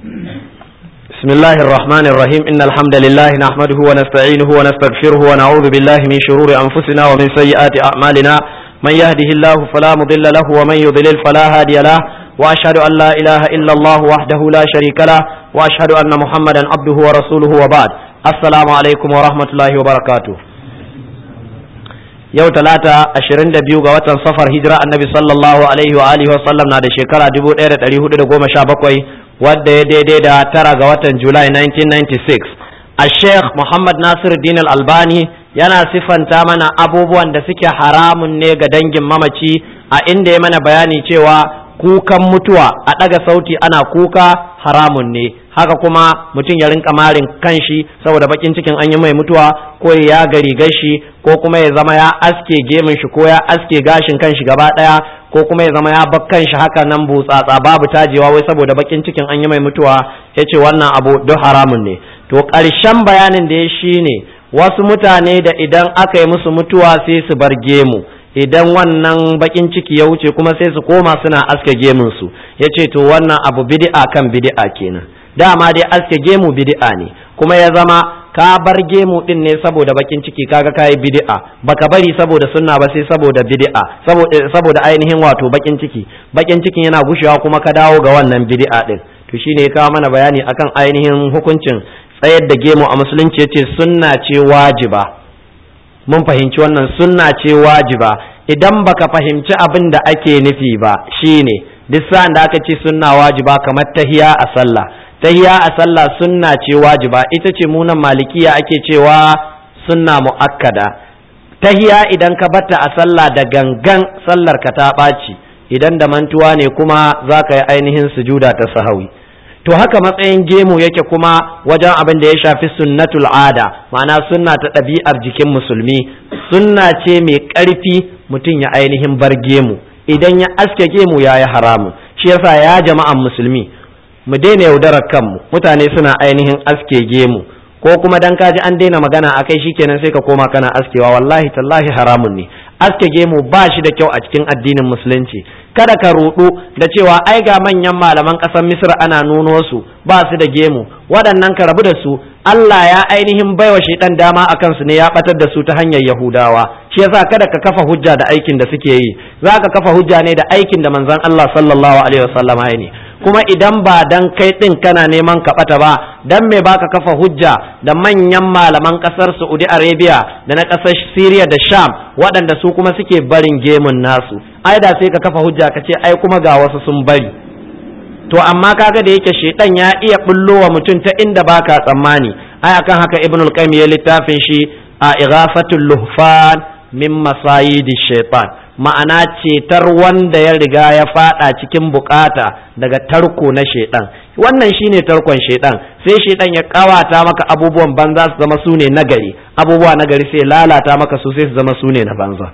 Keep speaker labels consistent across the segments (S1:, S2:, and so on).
S1: بسم الله الرحمن الرحيم إن الحمد لله نحمده ونستعينه ونستغفره ونعوذ بالله من شرور أنفسنا ومن سيئات أعمالنا من يهده الله فلا مضل له ومن يضلل فلا هادي له وأشهد أن لا إله إلا الله وحده لا شريك له وأشهد أن محمدا عبده ورسوله وبعد السلام عليكم ورحمة الله وبركاته yau talata 22 ga watan safar hijira annabi sallallahu alaihi wa alihi wa sallam na da shekara 1417 wadda ya daidai da 9 ga watan Julai 1996 a Sheikh Muhammad Nasiruddin Al-Albani yana siffanta mana abubuwan da suke haramun ne ga dangin mamaci a inda ya mana bayani cewa kukan mutuwa a ɗaga sauti ana kuka haramun ne haka kuma mutum ya rinka marin kanshi saboda bakin cikin an yi mai mutuwa ko ya ga rigar shi ko kuma ya zama ya aske gemin shi ko ya aske gashin kanshi gaba daya ko kuma ya zama ya bar kanshi haka nan butsatsa babu tajewa wai saboda bakin cikin an yi mai mutuwa yace wannan abu duk haramun ne to ƙarshen bayanin da ya shine wasu mutane da idan aka yi musu mutuwa sai su bar gemu idan wannan bakin ciki ya wuce kuma sai su koma suna aske gemun su yace to wannan abu bid'a kan bid'a kenan dama dai aske gemu bid'a ne kuma ya zama ka bar gemu din ne saboda bakin ciki kaga kai bid'a baka bari saboda sunna ba sai saboda bid'a saboda ainihin wato bakin cikin yana gushewa kuma ka dawo ga wannan bid'a din to shine ya kawo mana bayani akan ainihin hukuncin tsayar da gemu a musulunci yace sunna ce wajiba mun fahimci wannan sunna ce wajiba idan baka fahimci abin da ake nufi ba shine duk sa'an da aka ce sunna wajiba kamar tahiya a sallah sunna ce wajiba ita ce munan malikiya ake cewa sunna muakkada tahiya idan ka batta a sallah da gangan sallar ka ta ɓaci idan da mantuwa ne kuma za ka yi ainihin sujuda ta sahawi to haka matsayin gemu yake kuma wajen abin da ya shafi sunnatul ada ma'ana sunna ta ɗabi'ar jikin musulmi sunna ce mai ƙarfi mutum ya ainihin bar gemu idan ya aske gemu ya yi haramun shi yasa ya jama'an musulmi mu daina yaudarar kanmu mutane suna ainihin aske gemu ko kuma dan kaji an daina magana akai shikenan sai ka koma kana askewa wallahi tallahi haramun ne aske gemu ba shi da kyau a cikin addinin musulunci kada ka rudu da cewa ai ga manyan malaman ƙasar Misr ana nuno su ba su da gemu waɗannan ka rabu da su Allah ya ainihin baiwa shaitan dama akan su ne ya batar da su ta hanyar Yahudawa shi yasa kada ka kafa hujja da aikin da suke yi zaka kafa hujja ne da aikin da manzon Allah sallallahu alaihi wasallam ya ne kuma idan ba dan kai din kana neman ka bata ba dan me baka kafa hujja da manyan malaman kasar Saudi Arabia da na kasar Syria da Sham waɗanda su kuma suke barin gemun nasu ai da sai ka kafa hujja ka ce ai kuma ga wasu sun bari to amma kaga da yake shedan ya iya bullowa mutum ta inda baka tsammani ai akan haka Ibnul Qayyim ya littafin shi a Ighafatul Luhfan min masayidish shaitan ma'ana cetar wanda ya riga ya fada cikin bukata daga tarko na shedan wannan shine tarkon shedan sai shedan ya kawata maka abubuwan banza su zama sune nagari abubuwa nagari sai lalata maka su sai su zama sune na banza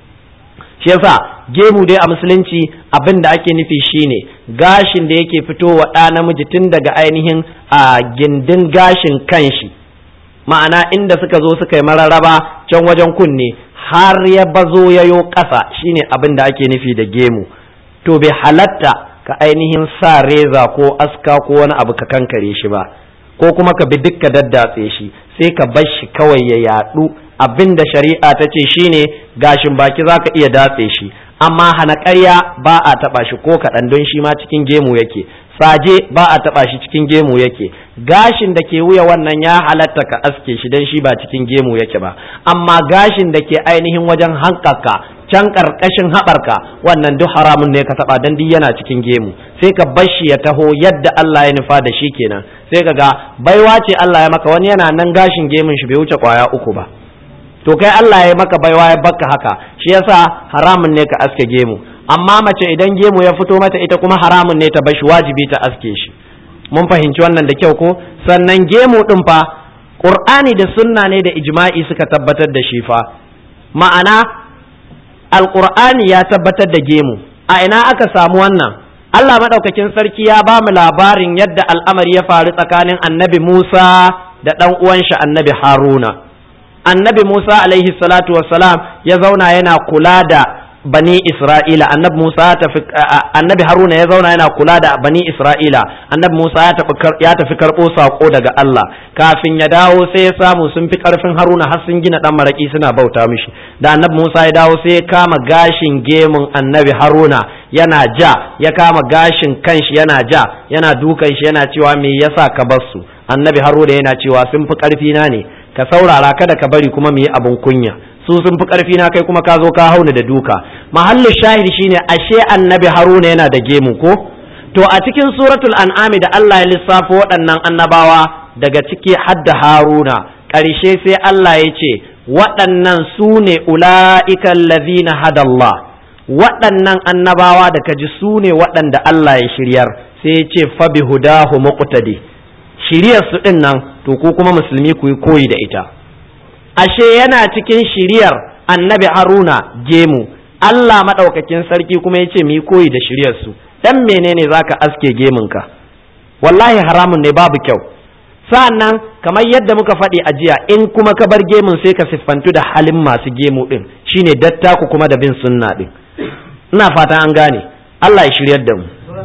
S1: shi yasa gemu dai a musulunci abin da ake nufi shine gashin da yake fitowa ɗa namiji tun daga ainihin a gindin gashin kanshi ma'ana inda suka zo suka yi mararraba can wajen kunne har ya bazo yayo ƙasa shine abin da ake nufi da gemu to bai halatta ka ainihin sa reza ko aska ko wani abu ka kankare shi ba ko kuma ka bi dukka daddatse shi sai ka bar shi kawai ya yadu abin da shari'a ta ce shine gashin baki zaka iya datse shi amma hana ƙarya ba a taɓa shi ko kaɗan don shi ma cikin gemu yake saje ba a taɓa shi cikin gemu yake gashin da ke wuya wannan ya halatta ka aske shi don shi ba cikin gemu yake ba amma gashin da ke ainihin wajen hankaka can ƙarƙashin haɓarka wannan duk haramun ne ka taɓa don duk yana cikin gemu sai ka bar shi ya taho yadda Allah ya nufa da shi kenan sai ka ga baiwa ce Allah ya maka wani yana nan gashin gemun shi bai wuce ƙwaya 3 ba to kai Allah ya maka baiwa ya baka haka shi yasa haramun ne ka aske gemu amma mace idan gemu ya fito mata ita kuma haramun ne ta bashi wajibi ta aske shi mun fahimci wannan da kyau ko sannan gemu din fa Qur'ani da sunna ne da ijma'i suka tabbatar da shi fa ma'ana alqur'ani ya tabbatar da gemu a ina aka samu wannan Allah madaukakin sarki ya ba mu labarin yadda al'amari ya faru tsakanin annabi Musa da dan uwan shi annabi Haruna annabi Musa alaihi salatu wassalam ya zauna yana kula da bani Isra'ila, annabi Haruna ya zauna yana kula da bani Isra'ila, annabi Musa ya tafi karɓo saƙo daga Allah, kafin ya dawo sai ya samu sun fi ƙarfin Haruna har sun gina ɗan maraƙi suna bauta mishi, da annabi Musa ya dawo sai ya kama gashin gemun annabi Haruna yana ja, ya kama gashin kanshi yana ja, yana dukan shi yana cewa me yasa ka bar su, annabi Haruna yana cewa sun fi ƙarfi na ne, ka saurara kada ka bari kuma mu yi abin kunya. Su sun fi ƙarfi na kai kuma ka zo ka hauna da duka. Mahallin shahid shine ashe annabi Haruna yana da gemu ko? To a cikin suratul an'ami da Allah ya lissafo waɗannan annabawa daga ciki hadda Haruna, ƙarshe sai Allah ya ce waɗannan su ne ula'ikal ladhina hadallah, waɗannan annabawa da kaji su ne waɗanda Allah ya shiryar, sai ya ce fa bihudahu muqtadi, shiryar su ɗin nan to ku kuma musulmi ku yi koyi da ita. Ashe yana cikin shiriyar annabi Haruna gemu, Allah maɗaukakin sarki kuma ya ce mu yi koyi da shiryarsu, dan menene za ka aske gemunka? Wallahi haramun ne, babu kyau. Sa'annan kamar yadda muka faɗi a jiya, in kuma ka bar gemun sai ka siffantu da halin masu gemu ɗin, shine dattaku kuma da bin sunna ɗin. Ina fata an gane, Allah ya shiryar da mu.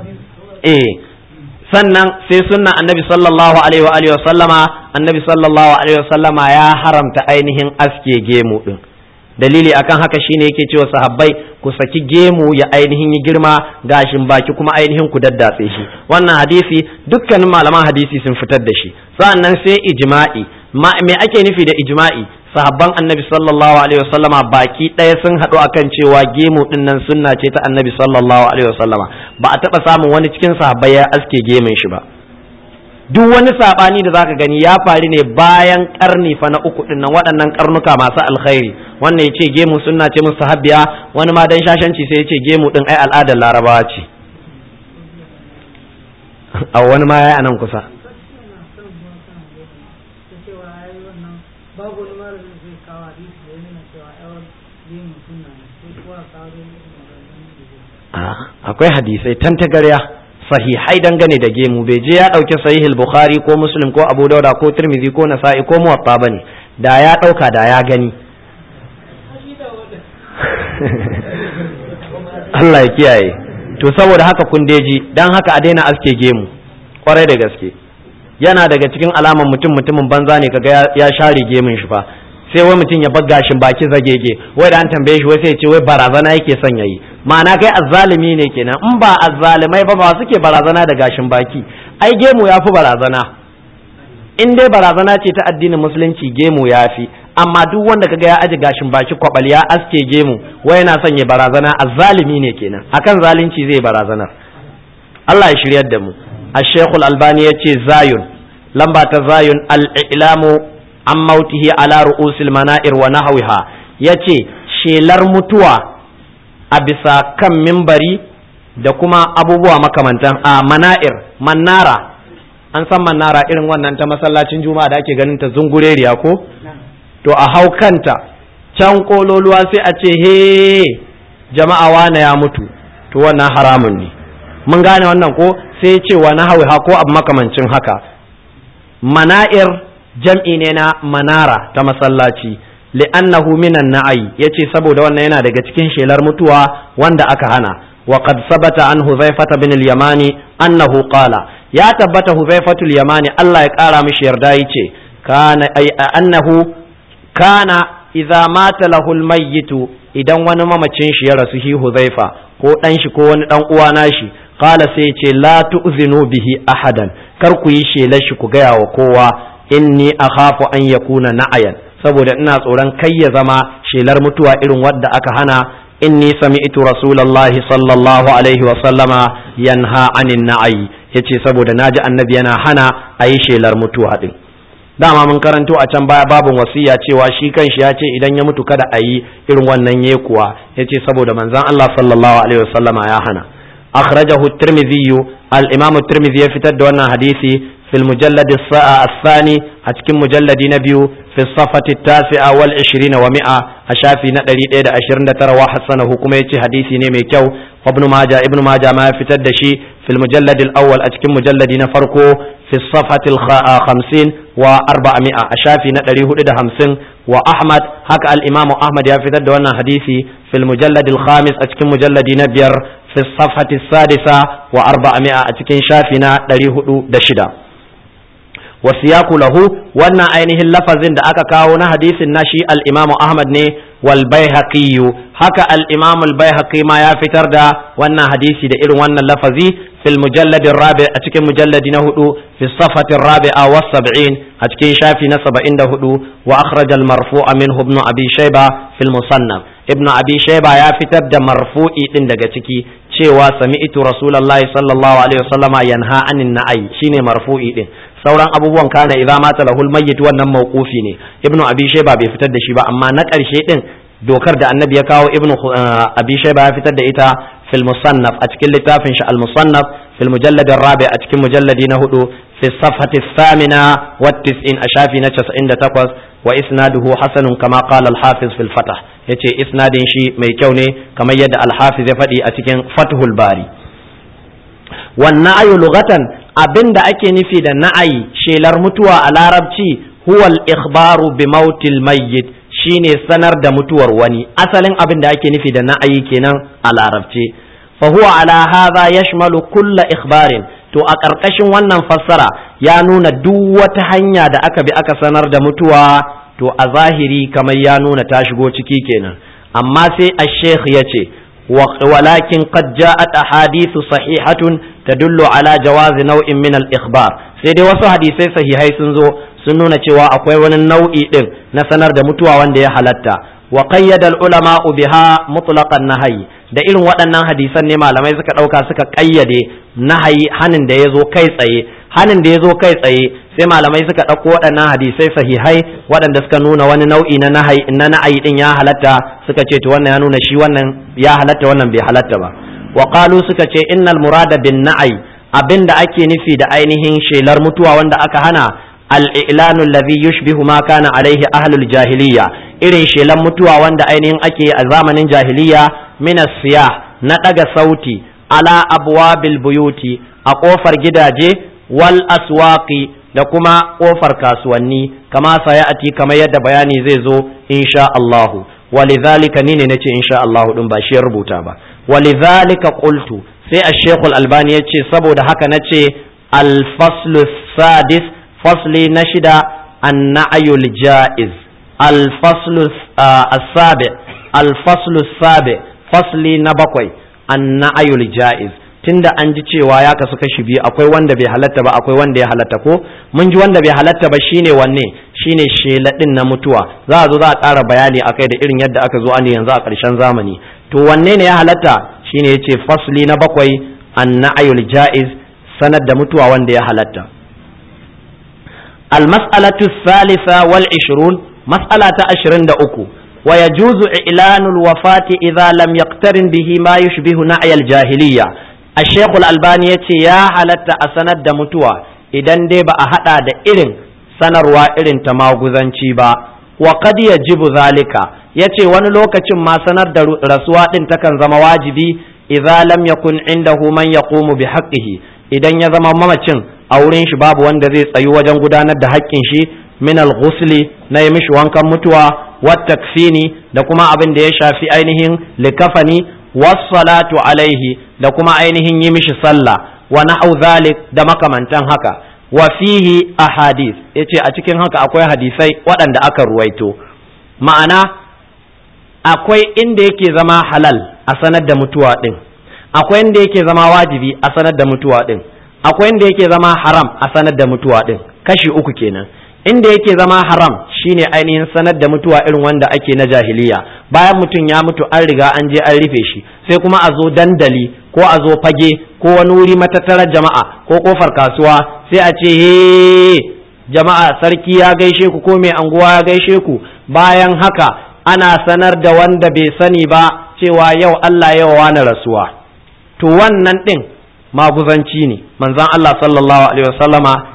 S1: Sannan sai sunna annabi sallallahu alaihi wa alihi wa sallama, annabi sallallahu alaihi wa sallama ya haramta ainihin aske gemu din. Dalili akan haka shine yake cewa sahabbai ku saki gemu ya ainihin yi girma, gashin baki kuma ainihin ku daddatse shi. Wannan hadisi dukkanin malaman hadisi sun fitar da shi. Sa'annan sai ijma'i, me ake nufi da ijma'i? Sahabban annabi sallallahu alaihi wasallama baki ɗaya sun haɗu akan cewa gemu ɗin nan sunna ce ta annabi sallallahu alaihi wasallama, ba a taɓa samun wani cikin sahabbai ya aske gemun shi ba. Duk wani saɓani da zaka gani ya faru ne bayan ƙarni fa na uku ɗin nan, waɗannan ƙarnuka masu alkhairi, wannan ya ce gemu sunna ce mustahabbiya, wani ma dan shashanci sai ya ce gemu ɗin ai al'adar larabawa ce. A wani ma ya yi anan kusa. Akwai hadisai tantagarya sahihai dangane da gemu, bai je ya ɗauki sahihul bukhari ko muslim ko abu dauda ko tirmidhi ko nasa'i ko muwatta bane, da ya ɗauka da ya gani. Allah ya kiyaye. To saboda haka kun deji, dan haka a daina aske gemu kwarai da gaske, yana daga cikin alaman mutumin banza ne kaga ya share gemun shi fa, sai wai mutum ya bar gashin baki zagege, wai da an tambaye shi wai sai ya ce wai barazana yake son yayi. Ma'ana kai azzalimi ne kenan, in ba azzalimai ba suke barazana da gashin baki, ai gemu yafi barazana. In dai barazana ce ta addinin musulunci gemu yafi, amma duk wanda kaga ya aje gashin baki kwabal ya aske gemu wai yana son ya barazana, azzalimi ne kenan, akan zalunci zai barazana. Allah ya shiryar da mu. Ash-Shaykh Al-Albani yace zayun, lamba ta zayun al-i'lamu an mautihi ala ru'usil mana'ir wa nahwiha, yace shelar mutuwa a bisa kan mimbari da kuma abubuwa makamantan a mana'ir, manara, an san manara irin wannan ta masallacin juma'a da ake ganin ta zungureriya ko? To a hau kanta can kololuwa sai a ce he jama'a wane ya mutu, to wannan haramun ne. Mun gane wannan ko? Sai ce wa nahwiha ko abu makamancin haka. Mana'ir jam'i ne na manara ta masallaci, li'annahu minan na'ai, yace saboda wannan yana daga cikin shelar mutuwa wanda aka hana. Wa qad sabata an Huzaifata bin al-Yamani annahu qala, ya tabbata Huzaifatu al-Yamani Allah ya kara mishi yarda yace kana annahu kana idza mata lahu al-mayyitu, idan wani mamacin shi ya rasu shi Huzaifa ko dan shi ko wani dan uwa nashi, qala sai yace la tu'zinu bihi ahadan, kar ku yi shelar shi ku gaya wa kowa, inni akhafu an yakuna na'ayan, saboda ina tsoron kai ya zama shelar mutuwa irin wadda aka hana. Inni sami'tu rasulullahi sallallahu alaihi wa sallama yanha anin na'i, yace saboda naji annabi yana hana ayi shelar mutuwa din. Dama mun karanto a can baya babun wasiya cewa shi kanshi ya ce idan ya mutu kada ayi irin wannan yekuwa, yace saboda manzon Allah sallallahu alaihi wa sallama ya hana. Akhrajahu at-Tirmidhi, al-Imam at-Tirmidhi ya fitar da wannan hadisi fil mujallad الثاني a cikin mujalladi na biyu fi safati tasi'a wal 20 wa mi'a a shafi na 129 wa hasanahu kuma yace hadisi ne mai kyau. ibn majah ma ya fitar da shi fil mujallad al-awwal a cikin mujalladi na farko fi safati 50 wa 400 a shafi na 450 wa ahmad haka al-imam ahmad ya fitar da wannan hadisi fil mujallad al-khamis a cikin mujalladi na biyar fi safati sadisa wa 400 a cikin shafi na 406 wasiyaku lahu wannan ainihin lafazin da aka kawo na hadisin na shi al-Imam Ahmad ne wal Baihaqi haka al-Imam al-Baihaqi ma ya fitar da wannan hadisi da irin wannan lafazi fil mujallad ar-rabi a cikin mujalladi na 4 fi safati ar-rabi'a was 70 a cikin shafi na 74 wa akhraj al-marfu'a minhu ibn Abi Shayba fil musannaf ibn Abi Shayba ya fitar da marfu'i din daga ciki cewa sami'tu rasulullahi sallallahu alaihi wasallama yanha anin na'i shine marfu'i din sauran abubuwan kana idza mata lahul mayyit wannan mawqufi ne ibnu abi shayba bai fitar da shi ba amma na karshe din dokar da annabi ya kawo ibnu abi shayba ya fitar da ita fil musannaf a cikin littafin shi al musannaf fil mujallad ar-rabi a cikin mujalladi na 4 fi safhati thamina wa 90 a shafi na 98 wa isnaduhu hasanun kama qala al hafiz fil fath yace isnadin shi mai kyau ne kamar yadda al hafiz ya faɗi a cikin fathul bari wannan ayu lugatan abinda ake nufi da na'ayi shelar mutuwa a larabci huwal ikhbaru bi mautil mayyit shine sanar da mutuwar wani asalin abinda ake nufi da na'ayi kenan a larabci fa huwa ala hadha yashmalu kulla ikhbarin to a ƙarƙashin wannan fassara ya nuna duk wata hanya da aka bi aka sanar da mutuwa to a zahiri kamar ya nuna ta shigo ciki kenan amma sai ash-shaykh yace ولكن قد جاءت أحاديث صحيحة تدل على جواز نوع من الإخبار سيدي wasu hadisai sahihai sun zo sun nuna cewa akwai wani nau'i din na sanar da mutuwa wanda ya halatta wa qayyada al-ulama biha mutlaqan nahyi da irin waɗannan hadisan ne malamai suka ɗauka suka ƙayyade nahayi hanin da yazo kai tsaye hanin da yazo kai tsaye sai malamai suka ɗauko waɗannan hadisai sahihai waɗanda suka nuna wani nau'i na na'ayi din ya halatta suka ce to wannan ya nuna shi wannan ya halatta wannan bai halatta ba wa qalu suka ce innal murada bin na'ai abinda ake nufi da ainihin shelar mutuwa wanda aka hana al-i'lanu alladhi yushbihu ma kana alaihi ahlul jahiliya irin shelar mutuwa wanda ainihin ake a zamanin jahiliya min as-siyah na daga sauti ala abwabil buyuti a kofar gidaje wal aswaqi da kuma kofar kasuwanni kama sayati kamar yadda bayani zai zo insha Allahu walidhalika ni ne nace insha Allahu din ba shi rubuta ba walidhalika qultu sai ash-shaykh al-albani yace saboda haka nace al-faslu sadis fasli na shida an-na'yul jaiz al-faslu as-sabi al-faslu as-sabi fasli na bakwai an-na'yul jaiz tunda an ji cewa ya kasu kashi biyu akwai wanda bai halatta ba akwai wanda ya halatta ko mun ji wanda bai halatta ba shine wanne shine sheladin na mutuwa za a zo za a ƙara bayani akai da irin yadda aka zo an yanzu a ƙarshen zamani to wanne ne ya halatta shine yace fasli na bakwai an-na'yul jaiz sanar da mutuwa wanda ya halatta al-mas'alatu thalitha wal 20 mas'alata 23 wa yajuzu i'lanul wafati idha lam yaqtarin bihi ma yushbihu na'yal jahiliyya الشيخ الألباني يتي يا halatta a sanar da mutuwa idan dai ba a hada da irin sanarwa irin ta maguzanci ba wa qad yajibu zalika yace wani lokacin ma sanar da rasuwa din takan zama wajibi idza lam yakun indahu man yaqumu bi haqqihi idan ya zama mamacin a wurin shi babu wanda zai tsayi wajen gudanar da haƙƙin shi min al-ghusli na yi mishi wankan mutuwa wa takfini da kuma abin da ya shafi ainihin likafani was-salatu alaihi da kuma ainihin yi mishi sallah wa na'u zalik da makamantan haka wa fihi ahadith yace a cikin haka akwai hadisai waɗanda aka ruwaito ma'ana akwai inda yake zama halal a sanar da mutuwa din akwai inda yake zama wajibi a sanar da mutuwa din akwai inda yake zama haram a sanar da mutuwa din kashi uku kenan inda yake zama haram shine ainihin sanar da mutuwa irin wanda ake na jahiliya bayan mutum ya mutu an riga an je an rufe shi sai kuma a zo dandali ko a zo fage ko wani wuri matattarar jama'a ko kofar kasuwa sai a ce he jama'a sarki ya gaishe ku ko mai anguwa ya gaishe ku bayan haka ana sanar da wanda bai sani ba cewa yau Allah ya wani rasuwa to wannan din maguzanci ne manzon Allah sallallahu alaihi wasallama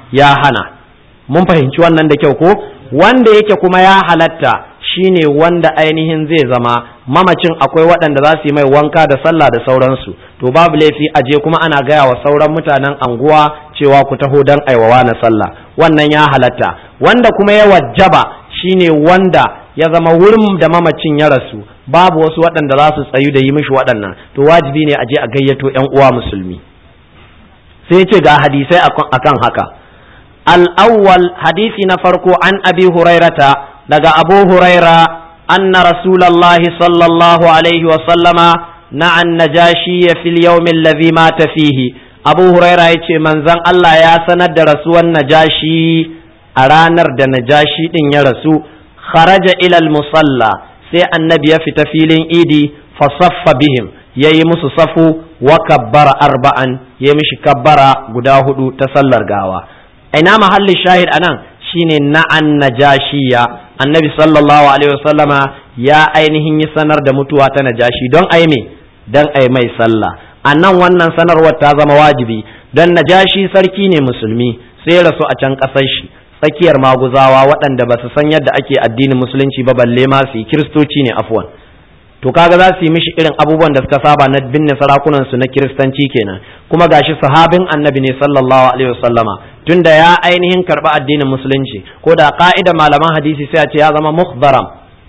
S1: ya hana. Mun fahimci wannan da kyau ko? Wanda yake kuma ya halatta shine wanda ainihin zai zama mamacin akwai waɗanda za su yi mai wanka da sallah da sauransu, to babu laifi a je kuma ana gaya wa sauran mutanen anguwa cewa ku taho dan aiwawa na sallah, wannan ya halatta. Wanda kuma ya wajaba shine wanda ya zama wurin da mamacin ya rasu babu wasu waɗanda za su tsayu da yi mishi waɗannan, to wajibi ne a je a gayyato ƴan uwa musulmi. Sai ce ga hadisai akan haka. Al-awwal hadisi na farko an Abi Hurairata daga Abu Huraira anna Rasulullahi sallallahu alaihi wa sallama na'an najashi fil yawmi alladhi mata fihi. Abu Huraira yace manzon Allah ya sanar da rasuwan Najashi a ranar da Najashi din ya rasu. Kharaja ila al-musalla, sai annabi ya fita filin idi fa saffa bihim, yayi musu safu wa kabbara arba'an, yayi mishi kabbara guda hudu ta sallar gawa. Ina mahallin shahid anan shine na'an najashiya, annabi sallallahu alaihi wasallama ya ainihin yi sanar da mutuwa ta Najashi don ai me, don ai mai sallah. Anan wannan sanarwar ta zama wajibi don Najashi sarki ne musulmi, sai rasu a can kasar shi tsakiyar maguzawa waɗanda ba su san yadda ake addinin musulunci ba, balle ma su kiristoci ne afwan. To kaga za su yi mishi irin abubuwan da suka saba na binne sarakunan su na kiristanci kenan, kuma gashi sahabin annabi ne sallallahu alaihi wasallama, tunda ya ainihin karba addinin musulunci, ko da ka'ida malaman hadisi sai a ce ya zama mukhdaram,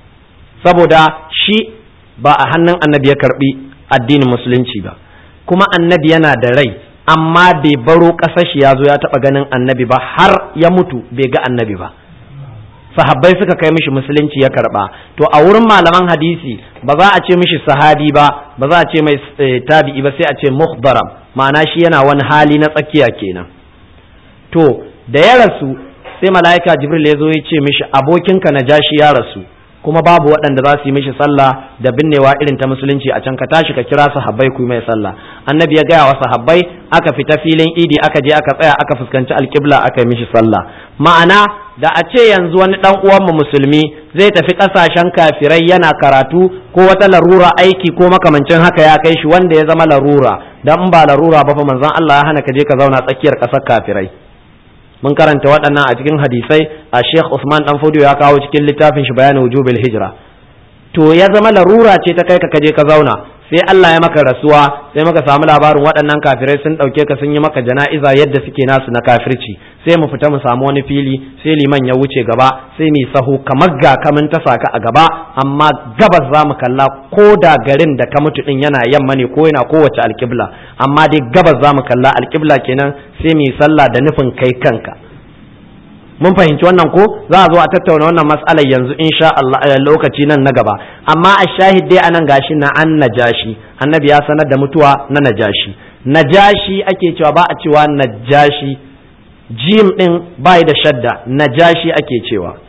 S1: saboda shi ba a hannun annabi ya karbi addinin musulunci ba, kuma annabi yana da rai amma bai baro ƙasar shi ya zo ya taɓa ganin annabi ba, har ya mutu bai ga annabi ba. Sahabbai suka kai mishi musulunci ya karba. To a wurin malaman hadisi ba za a ce mishi sahabi ba, ba za a ce mai tabi'i ba, sai a ce mukhdaram, ma'ana shi yana wani hali na tsakiya kenan. To da ya rasu sai mala'ika Jibril ya zo ya ce mishi abokinka Najashi ya rasu, kuma babu waɗanda za su yi mishi sallah da binnewa irin ta musulunci a can, ka tashi ka kira sahabbai ku yi mai sallah. Annabi ya gaya wa sahabbai, aka fita filin idi, aka je aka tsaya aka fuskanci alƙibla aka yi mishi sallah. Ma'ana da a ce yanzu wani ɗan uwanmu musulmi zai tafi ƙasashen kafirai yana karatu, ko wata larura aiki ko makamancin haka ya kai shi wanda ya zama larura, dan in ba larura ba fa manzon Allah ya hana ka je ka zauna tsakiyar ƙasar kafirai. Mun karanta waɗannan a cikin hadisai, a Sheikh Usman dan Fodio ya kawo cikin littafin shi Bayanin Wujubil Hijra. To ya zama larura ce ta kai ka kaje ka zauna, sai Allah ya maka rasuwa, sai muka samu labarin waɗannan kafirai sun ɗauke ka sun yi maka jana'iza yadda suke nasu na kafirci, sai mu fita mu samu wani fili, sai liman ya wuce gaba, sai mu sahu kamar ga kamun ta saka a gaba, amma gabas za mu kalla, ko da garin da ka mutu din yana yamma ne ko yana kowace alƙibla, amma dai gabas za mu kalla, alƙibla kenan, sai mu yi sallah da nufin kai kanka. Mun fahimci wannan ko? Za a zo a tattauna wannan mas'alar yanzu insha Allah lokaci nan na gaba, amma a shahid dai anan gashi na an Najashi, annabi ya sanar da mutuwa na Najashi. Najashi ake cewa, ba a cewa Najashi, jim din bai da shadda, Najashi ake cewa.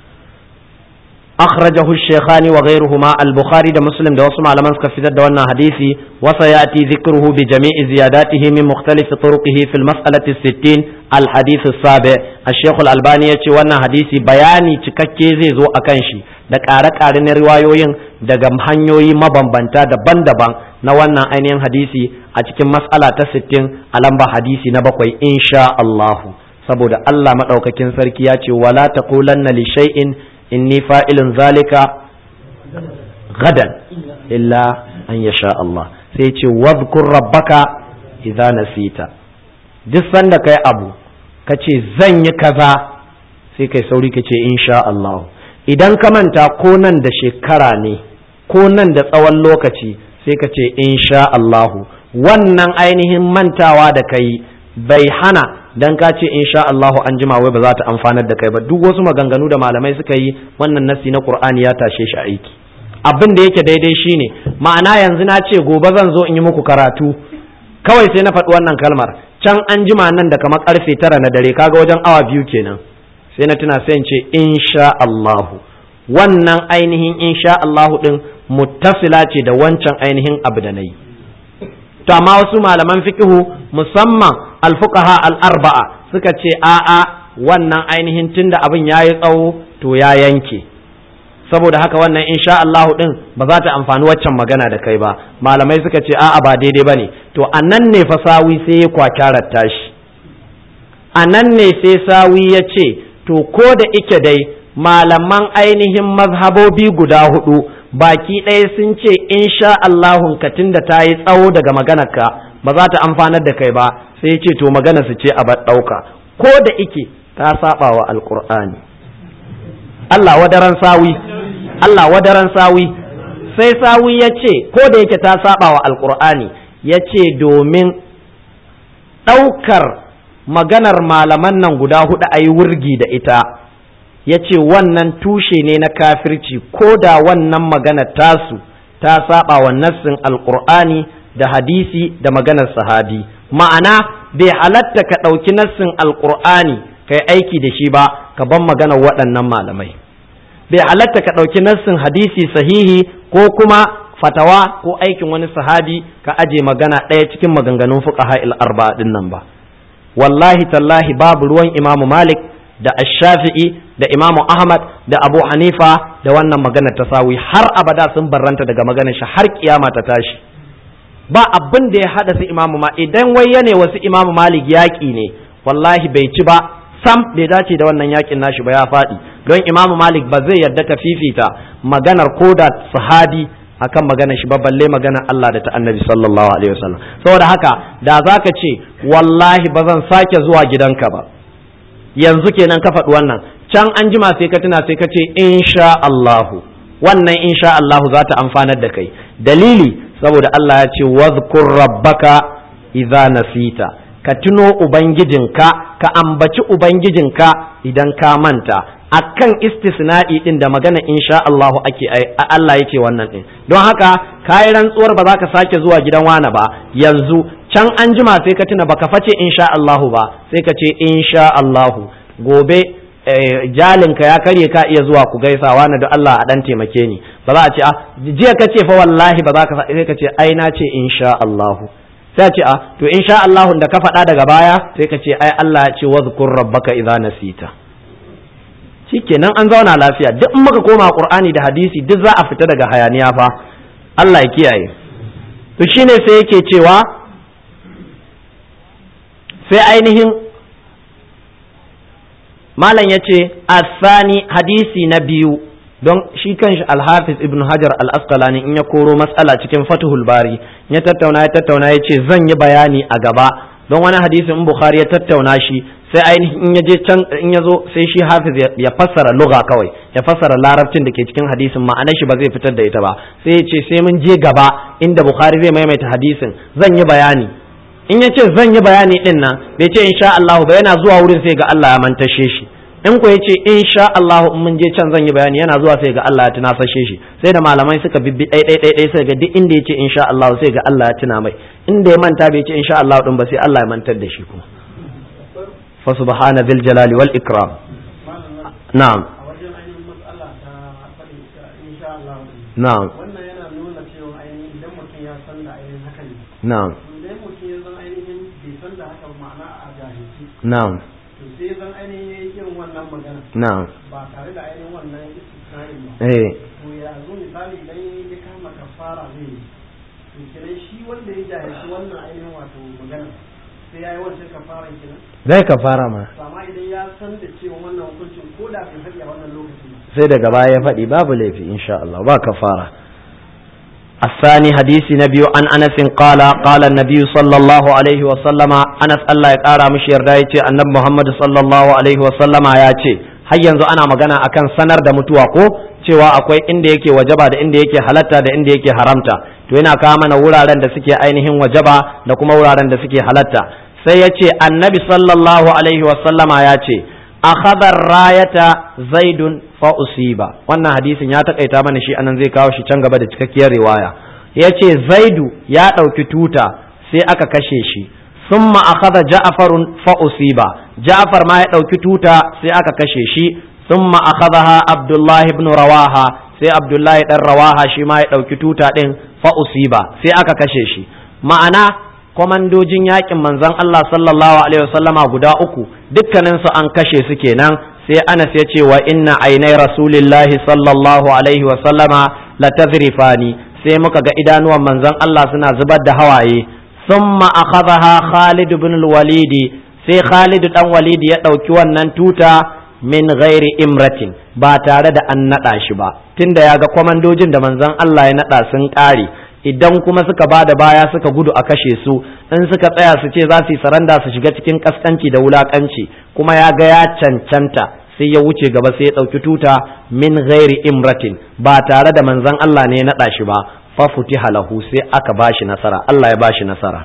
S1: أخرجه الشيخان وغيرهما البخاري ده مسلم ده وصم على منسك في ذات وانا حديثي وسيأتي ذكره بجميع زياداته من مختلف طرقه في المسألة 60 الحديث السابع. الشيخ الألباني يتي وانا حديثي بياني تككي زي زو أكنشي da ƙare-ƙare na riwayoyin daga hanyoyi mabambanta daban-daban na wannan ainihin hadisi a cikin mas'ala ta 60 a lamba hadisi na 7 insha Allahu, saboda Allah madaukakin sarki ya ce wala taqulanna li shay'in inni fa'ilun zalika gadan illa an yasha Allah, sai ce wadhkur rabbaka idza nasita. Duk sanda kai abu kace zan yi kaza, sai kai sauri kace insha Allah. Idan ka manta ko nan da shekara ne ko nan da tsawon lokaci, sai kace insha Allah. Wannan ainihin mantawa da kai bai hana dan ka ce insha Allahu an jima wai ba za ta amfanar da kai ba. Duk wasu maganganu da malamai suka yi, wannan nasi na Qur'ani ya tashe shi aiki. Abin da yake daidai shine, ma'ana yanzu na ce gobe zan zo in yi muku karatu, kawai sai na faɗi wannan kalmar, can an jima nan da kamar karfe 9 na dare, kaga wajen awa 2 kenan, sai na tuna sai in ce insha Allahu. Wannan ainihin insha Allahu din muttasila ce da wancan ainihin abu da nayi. To amma wasu malaman fiqhu musamman al-fuqaha al-arba'a suka ce a'a, wannan ainihin tunda abin yayi tsawo to ya yanke, saboda haka wannan insha Allah din ba za ta amfani waccan magana da kai ba. Malamai suka ce a'a ba daidai bane. To annan ne fasawi sai ya kwakyarar tashi, a nan ne sai sawi ya ce to ko da ike dai malaman ainihin mazhabobi guda hudu baki ɗaya sun ce insha Allahun ka tunda ta yi tsawo daga maganarka ba za ta amfanar da kai ba, sai ya ce to magana su ce a ɗauka ko da ike ta saba wa alqur'ani. Allah wadaran sawi, Allah wadaran sawi. Sai sawi ya ce ko da yake ta saba wa alqur'ani, ya ce domin ɗaukar maganar malaman nan guda hudu a yi wurgi da ita, ya ce wannan tushe ne na kafirci ko da wannan magana tasu ta saba wa nassin alqur'ani da hadisi da maganar sahabi. Ma'ana bai halatta ka ɗauki nassin alqur'ani kai aiki da shi ba ka ban maganar waɗannan malamai, bai halatta ka ɗauki nassin hadisi sahihi ko kuma fatawa ko aikin wani sahabi ka aje magana ɗaya cikin maganganun fuqaha al-arba'a din nan ba. Wallahi tallahi babu ruwan Imamu Malik da Ash-Shafi'i da Imamu Ahmad da Abu Hanifa da wannan magana ta sawi, har abada sun barranta daga maganar shi har kiyama ta tashi. Ba abin da ya hada su Imamu Malik, idan wai yana wasu Imamu Malik yaƙi ne wallahi bai ci ba, sam bai dace da wannan yaƙin nashi ba, ya faɗi. Don Imamu Malik ba zai yarda ka fifita maganar koda sahabi akan maganar shi ba, balle maganar Allah da ta Annabi sallallahu alaihi wasallam. Saboda haka da zaka ce wallahi ba zan sake zuwa gidanka ba, yanzu kenan ka faɗi wannan, can an jima sai ka tuna sai ka ce insha Allahu, wannan insha Allahu za ta amfanar da kai. Dalili saboda Allah ya ce wadhkur rabbaka idza nasita, ka tuno ubangijinka, ka ambaci ubangijinka idan ka manta. Akan istisna'i din da magana insha Allahu ake Allah yake wannan din. Don haka kai rantsuwar ba za ka sake zuwa gidan wani ba, yanzu can an jima sai ka tuna baka face insha Allahu ba, sai ka ce insha Allahu gobe jalinka ya karye ka iya zuwa ku gaisawa na da Allah a dan taimake ni. Ba za a ce jiya ka ce fa wallahi ba za ka, sai ka ce ai na ce insha Allahu. Sai a ce to insha Allahu da ka faɗa daga baya, sai ka ce ai Allah ya ce wadhkur rabbaka idza nasita. Shikenan an zauna lafiya. Duk in muka koma Qur'ani da hadisi duk za a fita daga hayaniya fa. Allah ya kiyaye. To shine sai yake cewa sai ainihin malam yace asani hadisi na biyu, don shi kanshi Al-Hafiz Ibn Hajar Al-Asqalani in ya koro mas'ala cikin Fathul Bari ya tattauna yace zan yi bayani a gaba, don wani hadisi in Bukhari ya tattauna shi sai ainihin in ya je can in ya zo sai shi Hafiz ya fassara lugha kawai, ya fassara larabcin da ke cikin hadisin, ma'anar shi ba zai fitar da ita ba, sai ya ce sai mun je gaba inda Bukhari zai maimaita hadisin zan yi bayani. In ya ce zan yi bayani din nan bai ce insha Allah ba, yana zuwa wurin sai ga Allah ya mantashe shi. In ko ya ce insha Allah in mun je can zan yi bayani, yana zuwa sai ga Allah ya tunasashe shi. Sai da malamai suka bibbi ɗai sai ga duk inda ya ce insha Allah sai ga Allah ya tuna mai, inda ya manta bai ce insha Allah din ba sai Allah ya mantar da shi kuma. Fa subhana dhil jalali wal ikram. Na'am. Na'am.
S2: Wannan yana nuna cewa ainihin idan mutum ya san da ainihin haka ne.
S1: Na'am.
S2: Idan mutum ya san ainihin bai san da haka ma'ana a jahilci.
S1: Na'am.
S2: To sai zan ainihin yayi irin wannan magana.
S1: Na'am.
S2: Ba tare da ainihin wannan istisna'in ba. To ya zo misali idan ya kama kafara zai yi. To kenan shi wanda ya jahilci wannan ainihin wato magana sai ya yi wancan kafaran kenan.
S1: Zai kafara ma.
S2: Amma idan ya san da cewa wannan hukuncin ko da bai faɗi a wannan lokacin ba.
S1: Sai daga baya ya faɗi babu laifi insha Allah ba kafara. الثاني حديث نبي عن أنس قال قال النبي صلى الله عليه وسلم أنس الله يقارى مشير دايتي النبي محمد صلى الله عليه وسلم ياتي har yanzu ana magana akan sanar da mutuwa ko cewa akwai inda yake wajaba da inda yake halatta da inda yake haramta, to yana kawo mana wuraren da suke ainihin wajaba da kuma wuraren da suke halatta. Sai ya ce annabi sallallahu alaihi wasallama ya ce akhadha rayata zaidun fa usiba. Wannan hadisin ya takaita mana shi anan, zai kawo shi can gaba da cikakkiyar riwaya. Yace Zaidu ya dauki tuta sai aka kashe shi. Summa akhadha Ja'farun fa usiba. Ja'far ma ya dauki tuta sai aka kashe shi. Summa akhadha Abdullah ibn Rawaha, sai Abdullah dan Rawaha shi ma ya dauki tuta din fa usiba sai aka kashe shi. Ma'ana komandojin yakin manzon Allah sallallahu alaihi wasallama guda uku dukkaninsu an kashe su kenan. Sai Anas ya ce wa inna ainai rasulillahi sallallahu alaihi wasallama la tazrifani, sai muka ga idanuwan manzon Allah suna zubar da hawaye. Thumma akhadha Khalid ibn al-Walid, sai Khalid dan Walid ya ɗauki wannan tuta min ghairi imratin ba tare da an naɗa shi ba, tunda ya ga kwamandojin da manzon Allah ya naɗa sun ƙare, idan kuma suka ba da baya suka gudu a kashe su, in suka tsaya su ce za su yi saranda su shiga cikin kaskanci da wulakanci, kuma ya ga ya cancanta sai ya wuce gaba sai ya ɗauki tuta min ghairi imratin ba tare da manzon Allah ne ya naɗa shi ba, fa futiha lahu sai aka bashi nasara, Allah ya bashi nasara.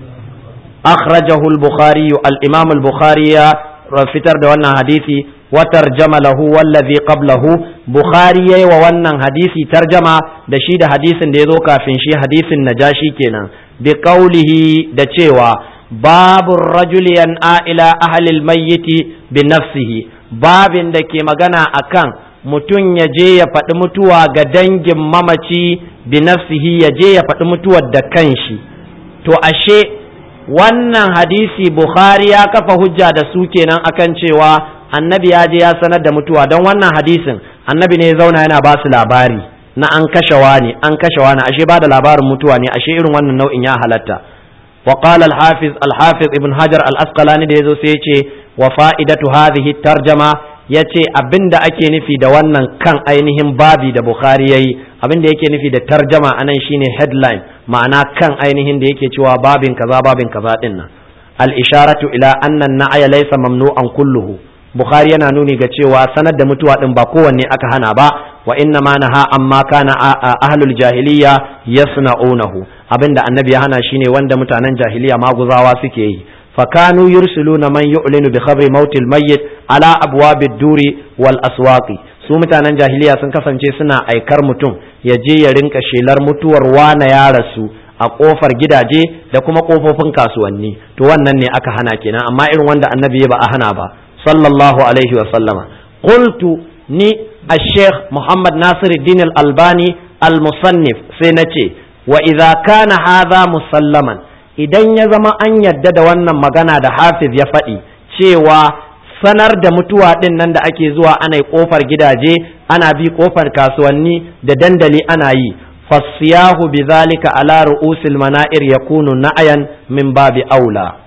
S1: akhrajahu al-bukhari al-imam al-bukhari ya fitar da wannan hadisi wa tarjama lahu wallazi qablahu, bukhari yayi wa wannan hadisi tarjama da shi da hadisin da yazo kafin shi, hadisin najashi kenan, bi qawlihi da cewa babu rajuli yan'a ila ahli al-mayyit bi nafsihi, babin da ke magana akan mutum ya je ya faɗi mutuwa ga dangin mamaci bi nafsihi, ya je ya faɗi mutuwar da kanshi. To ashe wannan hadisi Bukhari ya kafa hujja da su kenan akan cewa annabi ya je ya sanar da mutuwa, don wannan hadisin annabi ne ya zauna yana ba su labari na an kashe wani ashe ba da labarin mutuwa ne, ashe irin wannan nau'in ya halatta. wa qala al-hafiz ibn hajar al-asqalani da yazo sai yace wa fa'idatu hadhihi tarjama, yace abinda ake nufi da wannan kan ainihin babi da Bukhari yayi, abinda yake nufi da tarjama anan shine headline, ma'ana kan ainihin da yake cewa babin kaza din nan. al-isharatu ila anna an-na'ya laysa mamnu'an kulluhu, Bukhari yana nuni ga cewa sanar da mutuwa din ba kowanne aka hana ba, wa inna ma naha amma kana ahlul jahiliya yasna'unahu, abinda annabi ya hana shine wanda mutanen jahiliya maguzawa suke yi. fakanu yursiluna man yu'linu bi khabri mautil mayyit ala abwabid duri wal aswaqi, su mutanen jahiliya sun kasance suna aikar mutum ya je ya rinka shelar mutuwar wana ya rasu a kofar gidaje da kuma kofofin kasuwanni, to wannan ne aka hana kenan, amma irin wanda annabi ba a hana ba sallallahu alaihi wa sallama. qultu ni al-sheikh Muhammad Nasiruddin al-Albani al-musannif sai nace wa idza kana hadha musallaman, idan ya zama an yadda da wannan magana da Hafiz ya faɗi cewa sanar da mutuwa ɗin nan da ake zuwa ana ƙofar gidaje, ana bi ƙofar kasuwanni da dandali ana yi, fasiyahu bi zalika ala ru'usil mana'ir yakunu na'ayan min babi aula.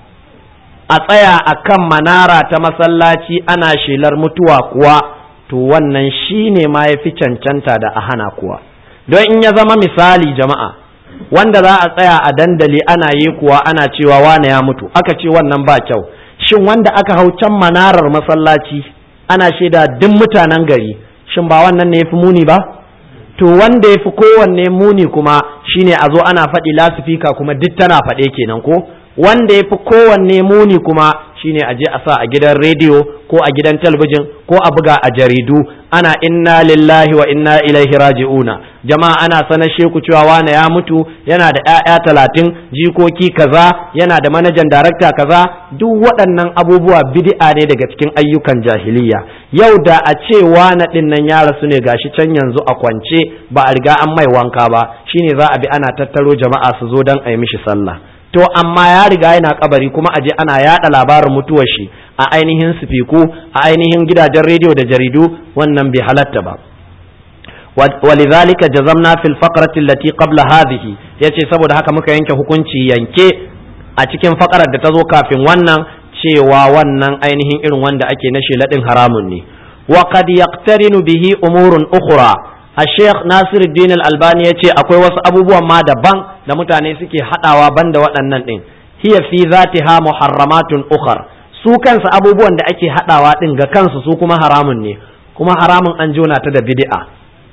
S1: A tsaya akan manara ta masallaci ana shelar mutuwa kuwa, to wannan shine ma yafi cancanta da a hana kuwa. Don in ya zama misali jama'a, wanda za a tsaya a dandali ana yi kuwa ana cewa wane ya mutu, aka ce wannan ba kyau, shin wanda aka hau can manarar masallaci ana shaida duk mutanen gari, shin ba wannan ne yafi muni ba? To wanda yafi kowanne muni kuma shine a zo ana faɗi lasifika kuma duk tana faɗe kenan ko? Wanda yafi kowanne muni kuma shine a je a sa a gidan rediyo ko a gidan talabijin ko a buga a jaridu ana inna lillahi wa inna ilaihi raji'una, jama'a ana sanar sheku cewa wane ya mutu, yana da 'ya'ya 30, jikoki kaza, yana da manajan darakta kaza. Duk waɗannan abubuwa bid'a ne daga cikin ayyukan jahiliya. Yau da a ce wane ɗin nan ya rasu ne gashi can yanzu a kwance ba a riga an mai wanka ba, shine za a bi ana tattaro jama'a su zo don a yi mishi sallah. To amma ya riga yana kabari kuma aje ana yada labarin mutuwar shi a ainihin sifiku, a ainihin gidajen rediyo da jaridu, wannan bai halatta ba. walidhalika jazamna fil faqrati allati qabla hadhihi, yace saboda haka muka yanke hukunci yanke a cikin faqarar da ta zo kafin wannan cewa wannan ainihin irin wanda ake na sheladin haramun ne. wa qad yaqtarinu bihi umurun ukhra, Sheikh Nasiruddin Al-Albani ya ce akwai wasu abubuwan ma daban da mutane suke haɗawa banda waɗannan ɗin. Hiya fi zatiha muharramatun ukhar, su kansu abubuwan da ake haɗawa ɗin ga kansu su kuma haramun ne, kuma haramun an jona ta da bid'a,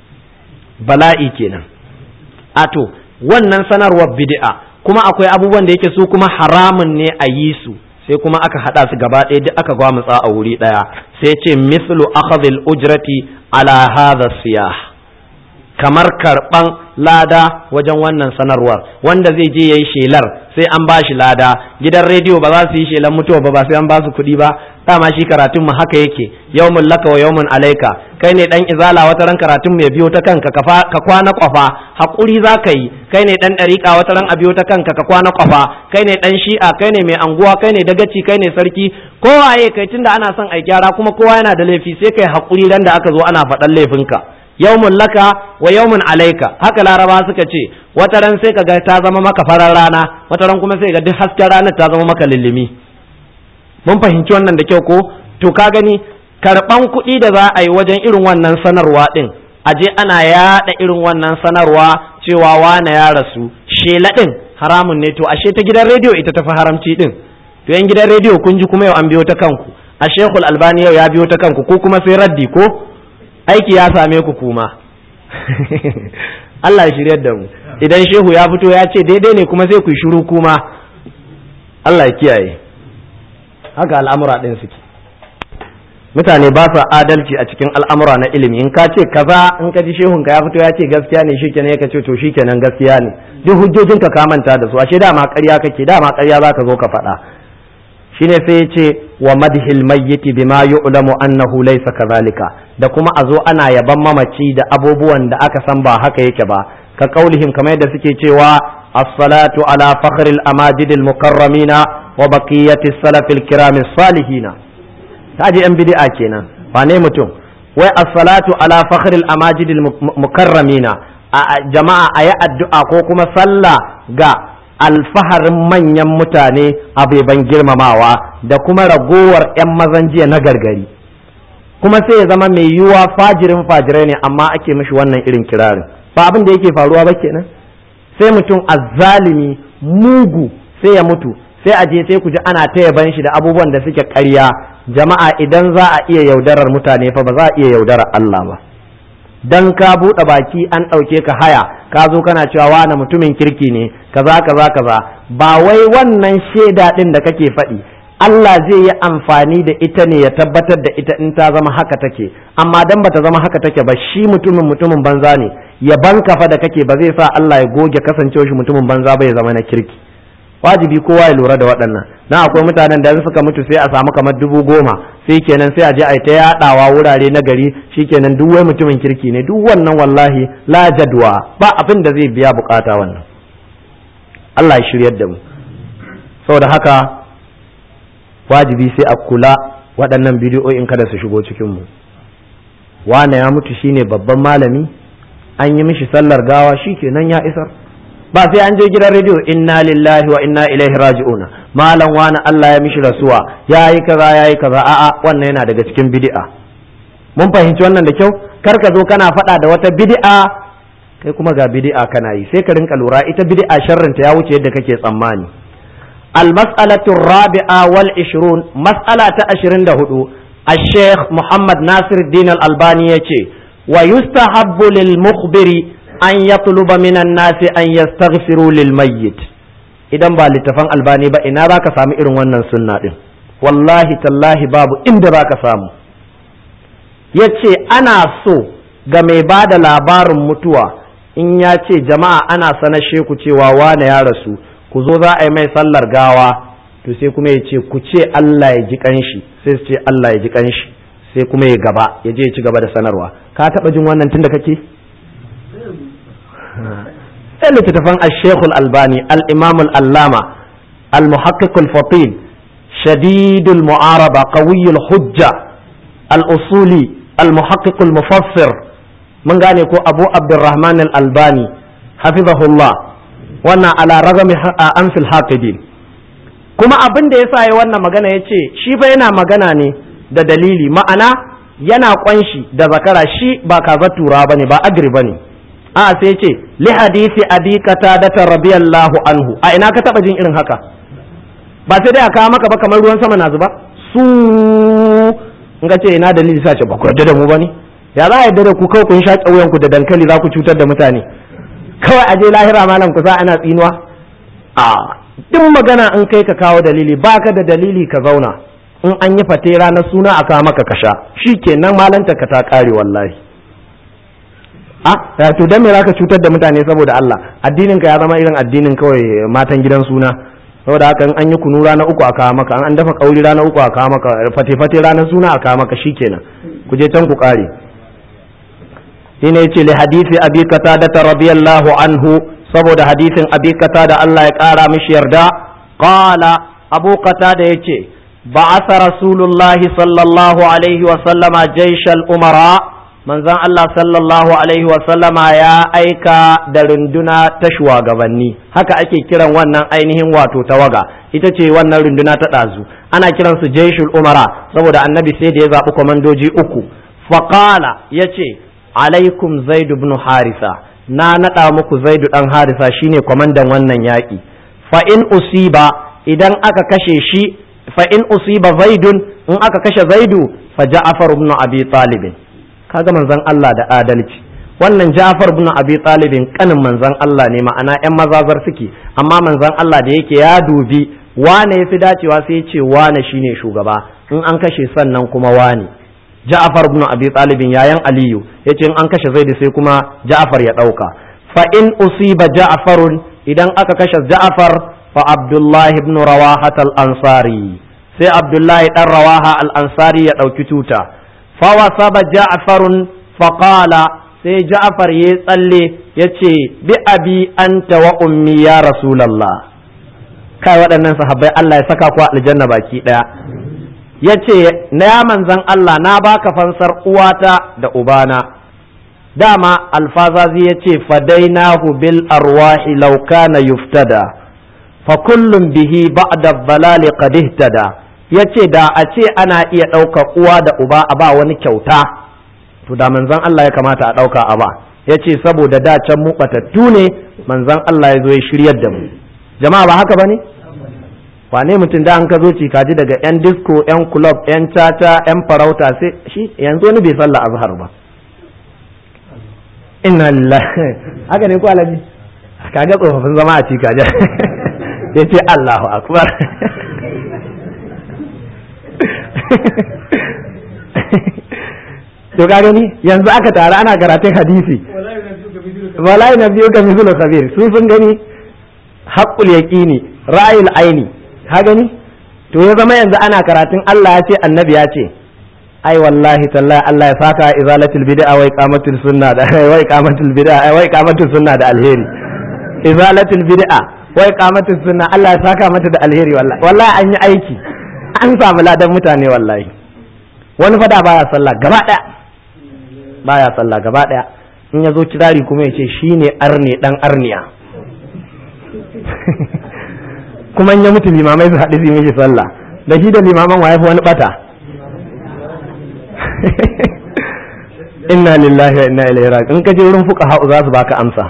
S1: bala'i kenan. Ato wannan sanarwar bid'a, kuma akwai abubuwan da yake su kuma haramun ne a yi su, sai kuma aka haɗa su gaba ɗaya duk aka gwamutsa a wuri ɗaya, sai ce mislu akhdhil ujrati ala hadha siyah, kamar karɓan lada wajen wannan sanarwar, wanda zai je yayi shelar sai an ba shi lada. Gidan rediyo ba za su yi shelar mutuwa ba sai an ba su kuɗi ba, dama shi karatun mu haka yake, yawmun laka wa yawmun alaika. Kai ne dan izala wata ran karatun mu ya biyo ta kanka ka kwana kwafa, hakuri za ka yi. Kai ne dan ɗariƙa wata ran a biyo ta kanka ka kwana kwafa. Kai ne dan shi'a, kai ne mai anguwa, kai ne dagaci, kai ne sarki, kowaye kai, tunda ana son ai gyara kuma kowa yana da laifi, sai kai hakuri dan da aka zo ana faɗan laifinka. Yawmun laka wa yawmun alaika, haka laraba suka ce. Wata ran sai kaga ta zama maka farar rana, wata ran kuma sai ga duk hasken ranar ta zama maka lillimi. mun fahimci wannan da kyau ko? To ka gani karɓan kuɗi da za a yi wajen irin wannan sanarwa ɗin, aje ana yaɗa irin wannan sanarwa cewa wane ya rasu, shela ɗin haramun ne. To ashe ta gidan rediyo ita tafi haramci ɗin. To yan gidan rediyo kun ji kuma yau an biyo ta kanku, a Sheikhul Albani yau ya biyo ta kanku, ko kuma sai raddi ko aiki ya same ku kuma. Allah ya shiryar da mu. Idan shehu ya fito ya ce daidai ne kuma sai ku shiru kuma. Allah ya kiyaye. Haka al'amura ɗin suke. Mutane ba su adalci a cikin al'amura na ilimi. In ka ce kaza, in ka ji shehun ka ya fito ya ce gaskiya ne, shikenan ya ce to shikenan gaskiya ne. Duk hujjojin ka manta da su. Ashe dama ƙarya kake, dama ƙarya za ka zo ka faɗa. Shine sai ya ce wa madhil mayyiti bima yu'lamu annahu laysa kadhalika, da kuma a zo ana yaban mamaci da abubuwan da aka san ba haka yake ba, ka kaulihim kamar yadda suke cewa as-salatu ala fakhril amajidil mukarramina wa baqiyati salafil kiramil salihina. Kaji yan bid'a kenan, wane mutum wai as-salatu ala fakhril amajidil mukarramina, a jama'a ayi addu'a ko kuma sallah ga alfaharin manyan mutane abeban girmamawa da kuma ragowar 'yan mazan jiya na gargari, kuma sai ya zama mai yiwuwa fajirai ne amma ake mishi wannan irin kirarin. Ba abin da yake faruwa ba kenan. Sai mutum azzalimi mugu sai ya mutu, sai a je sai ku ji ana ta yaban shi da abubuwan da suke ƙarya. Jama'a idan za a iya yaudarar mutane fa ba za a iya yaudarar Allah ba. Dan ka buɗe baki an ɗauke ka haya, ka zo kana cewa wani mutumin kirki ne kaza ba wai wannan shaida ɗin da kake faɗi Allah zai yi amfani da ita ne ya tabbatar da ita in ta zama haka take, amma dan bata zama haka take ba shi mutumin banza ne, ya banka fa da kake ba zai sa Allah ya goge kasancewa shi mutumin banza ba ya zama na kirki. Wajibi kowa ya lura da waɗannan. Na akwai mutanen da suka mutu sai a samu kamar 10,000 sai kenan sai a je a yi ta yaɗawa wurare na gari, shikenan duk wai mutumin kirki ne. Duk wannan wallahi la jadwa, ba abin da zai biya bukata wannan. Allah ya shiryar da mu. Saboda haka wajibi sai a kula waɗannan bidiyoyin kada su shigo cikin mu. Wane ya mutu shine babban malami, an yi mishi sallar gawa shikenan ya isar. Ba sai an je gidan rediyo inna lillahi wa inna ilaihi raji'una, malam wani Allah ya mishi rasuwa, yayi kaza, a'a wannan yana daga cikin bid'a. Mun fahimci wannan da kyau. Kar ka zo kana faɗa da wata bid'a kai kuma ga bid'a kana yi, sai ka rinka lura ita bid'a sharrinta ya wuce yadda kake tsammani. Al-mas'alatu rabi'a wal 20, mas'ala ta 24, al-Sheikh Muhammad Nasiruddin Al-Albani yace wa yustahabbu lil mukhbiri an yatluba minan nasi an yastaghfiru lil mayyit. Idan ba littafan Albani ba ina zaka samu irin wannan sunna din? Wallahi tallahi babu inda zaka samu. Yace ana so ga mai bada labarin mutuwa in ya ce jama'a ana sanashe ku cewa wane ya rasu, ku zo za a yi mai sallar gawa, to sai kuma ya ce ku ce Allah ya ji kanshi, sai su ce Allah ya ji kanshi, sai kuma ya gaba ya je ya ci gaba da sanarwa. Ka taba jin wannan tunda kake? sai littattafan al-Sheikh al-Albani, al-Imam al-Allama, al-Muhaqqiq al-Fatil, Shadid al-Mu'araba, Qawiy al-Hujja, al-Usuli, al-Muhaqqiq al-Mufassir, mun gane ko Abu Abdurrahman al-Albani, hafizahullah, wannan ala ragami anfil haqidin. Kuma abin da yasa yayi wannan magana yace shi fa yana magana ne da dalili, ma'ana yana kwanshi da zakara, shi ba kaza tura bane, ba agri bane. A sai ce li hadisi abi qatada radiyallahu anhu. A ina ka taba jin irin haka? Ba sai dai aka maka ba kamar ruwan sama na zuba su, in ka ce ina dalili sace ba ku yarda da mu bane. Ya za a yarda da ku kawai kun sha ƙauyen ku da dankali za ku cutar da mutane, kawai aje lahira malam ku sa ana tsinuwa. A duk magana in kai ka kawo dalili, baka da dalili ka zauna, in an yi fatera na suna aka maka kasha, shikenan malanta ka ta kare wallahi. To dan me zaka cutar da mutane saboda Allah? Addinin ka ya zama irin addinin kawai matan gidan suna. Saboda haka in an yi kunu rana uku aka maka, an dafa kauri rana uku aka maka, fate ranar suna aka maka, shikenan ku je can ku kare. Shine yace li hadisi abi qatada radiyallahu anhu, saboda hadisin abi qatada Allah ya kara mishi yarda. Qala abu qatada yace ba'atha rasulullahi sallallahu alaihi wa sallama jaishal umara, manzon Allah sallallahu alaihi wasallama ya aika da runduna ta shugabanni, haka ake kiran wannan ainihin wato tawaga, ita ce wannan runduna ta ɗazu, ana kiransu jaishul umara saboda annabi sai da ya zaɓi kwamandoji uku. Faƙala ya ce, alaikum zaidu ibn harisa, na naɗa muku zaidu ɗan harisa shine kwamandan wannan yaƙi. Fa in usiba, idan aka kashe shi, fa in usiba zaidun, in aka kashe zaidu, fa ja'far ibn abi talib. Kaga manzon Allah da adalci, wannan Ja'far ibn Abi Talib kanin manzon Allah ne, ma'ana ƴan mazazar suke, amma manzon Allah da yake ya dubi wane yafi dacewa sai ya ce wane shine shugaba, in an kashe sannan kuma wane. Ja'far ibn Abi Talib yayan Aliyu yace in an kashe Zaid sai kuma Ja'far ya dauka. Fa in usiba Ja'farun, idan aka kashe Ja'far fa Abdullah ibn Rawaha al-Ansari, sai Abdullah dan Rawaha al-Ansari ya dauki tuta. Fawasaba Ja'farun faqala, sai Ja'far ya tsalle yace bi abi anta wa ummi ya Rasulullah. Kai waɗannan sahabbai Allah ya saka ku aljanna baki daya. Yace na ya manzon Allah, na baka fansar uwata da ubana. Dama alfazazi yace fadainahu bil arwahi law kana yuftada fa kullum bihi ba'da dhalali qad ihtada. Ya ce da a ce ana iya ɗaukar uwa da uba a ba wani kyauta, to da manzan Allah ya kamata a ɗauka a ba. Ya ce saboda da can mu ɓatattu ne, manzan Allah ya zo ya shiryar da mu. Jama'a ba haka ba ne? Wane mutum da an ka zo kaji daga 'yan disco, 'yan club, 'yan caca, 'yan farauta, sai shi yanzu wani bai sallah azhar ba. Inna lillahi, haka ne ko alaji? Kaga tsofaffin zama a kaji. Ya ce Allahu akbar. To ka gani yanzu aka tare ana karatun hadisi, wallahi nabiyyu ka mithlu khabir, sun gani haqqul yaqini ra'ayil aini, ka gani to ya zama yanzu ana karatun Allah ya ce annabi ya ce, ai wallahi tallahi Allah ya saka izalatul bid'a wa iqamatul sunna da wa iqamatul bid'a wa iqamatul sunna da alheri. Izalatul bid'a wa iqamatul sunna Allah ya saka mata da alheri, wallahi an yi aiki, an samu ladan mutane wallahi. Wani fada baya sallah gaba daya, in ya zo kirari kuma ya ce shi ne arne dan arniya. Kuma in ya mutu limamai su haɗu su mishi sallah, da shi da limaman wa ya fi wani bata. Inna lillahi wa inna ilaihi raji'un. In ka je wurin fuqaha za su baka amsa.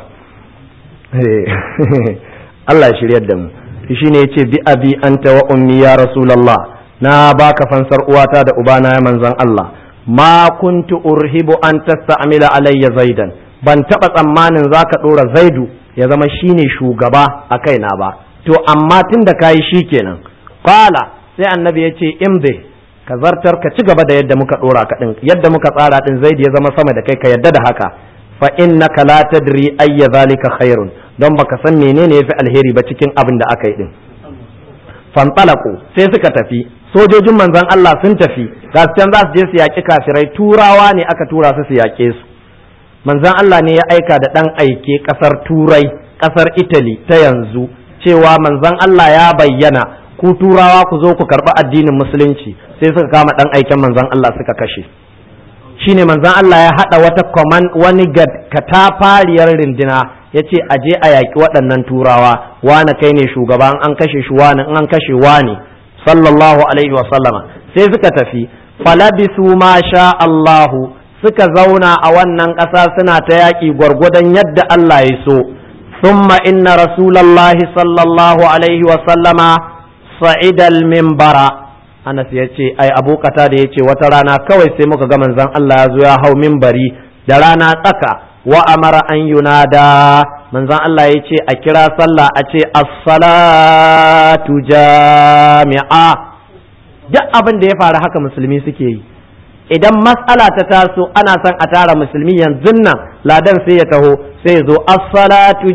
S1: Allah ya shiryar da mu. Shi ne yace bi abi anta wa ummi ya rasulullah, na baka fansar uwata da ubana ya manzon Allah. Ma kuntu urhibu an tasta'mila alayya zaidan, ban taba tsammanin zaka dora zaidu ya zama shine shugaba a kaina ba, to amma tunda kayi shikenan. Qala, sai annabi yace imdi, ka zartar ka ci gaba da yadda muka dora ka din, yadda muka tsara din, zaid ya zama sama da kai, ka yadda da haka. Fa innaka la tadri ayya zalika khairun, don baka san menene yafi alheri ba cikin abin da aka yi din. Fantalaku, sai suka tafi, sojojin manzon Allah sun tafi, ga can za su je su yaƙi kafirai, turawa ne aka tura su yaƙe su. Manzon Allah ne ya aika da ɗan aike ƙasar Turai, ƙasar Italy ta yanzu, cewa manzon Allah ya bayyana, ku turawa ku zo ku karɓi addinin musulunci, sai suka kama ɗan aiken manzon Allah suka kashe. Shine manzon Allah ya haɗa wani katafariyar rindina, ya ce a je a yaƙi waɗannan turawa, wane kai ne shugaba, an kashe shi wane, an kashe wane, sallallahu alaihi wa sallama. Sai suka tafi, falabisu ma sha Allahu, suka zauna a wannan ƙasa suna ta yaƙi gwargwadon yadda Allah ya so. Thumma inna rasulallahi sallallahu alaihi wa sallama sa'idal minbara. Anas ya ce, ai Abu Qatada ya ce, wata rana kawai sai muka ga manzon Allah ya zo ya hau minbari da rana tsaka, wa amara an yunada, manzon Allah ya ce a kira sallah, a ce as-salatu jami'a. Duk abin da ya faru haka musulmi suke yi. Idan mas'ala ta taso ana son a tara musulmi, yanzu nan ladan sai ya taho sai ya zo as-salatu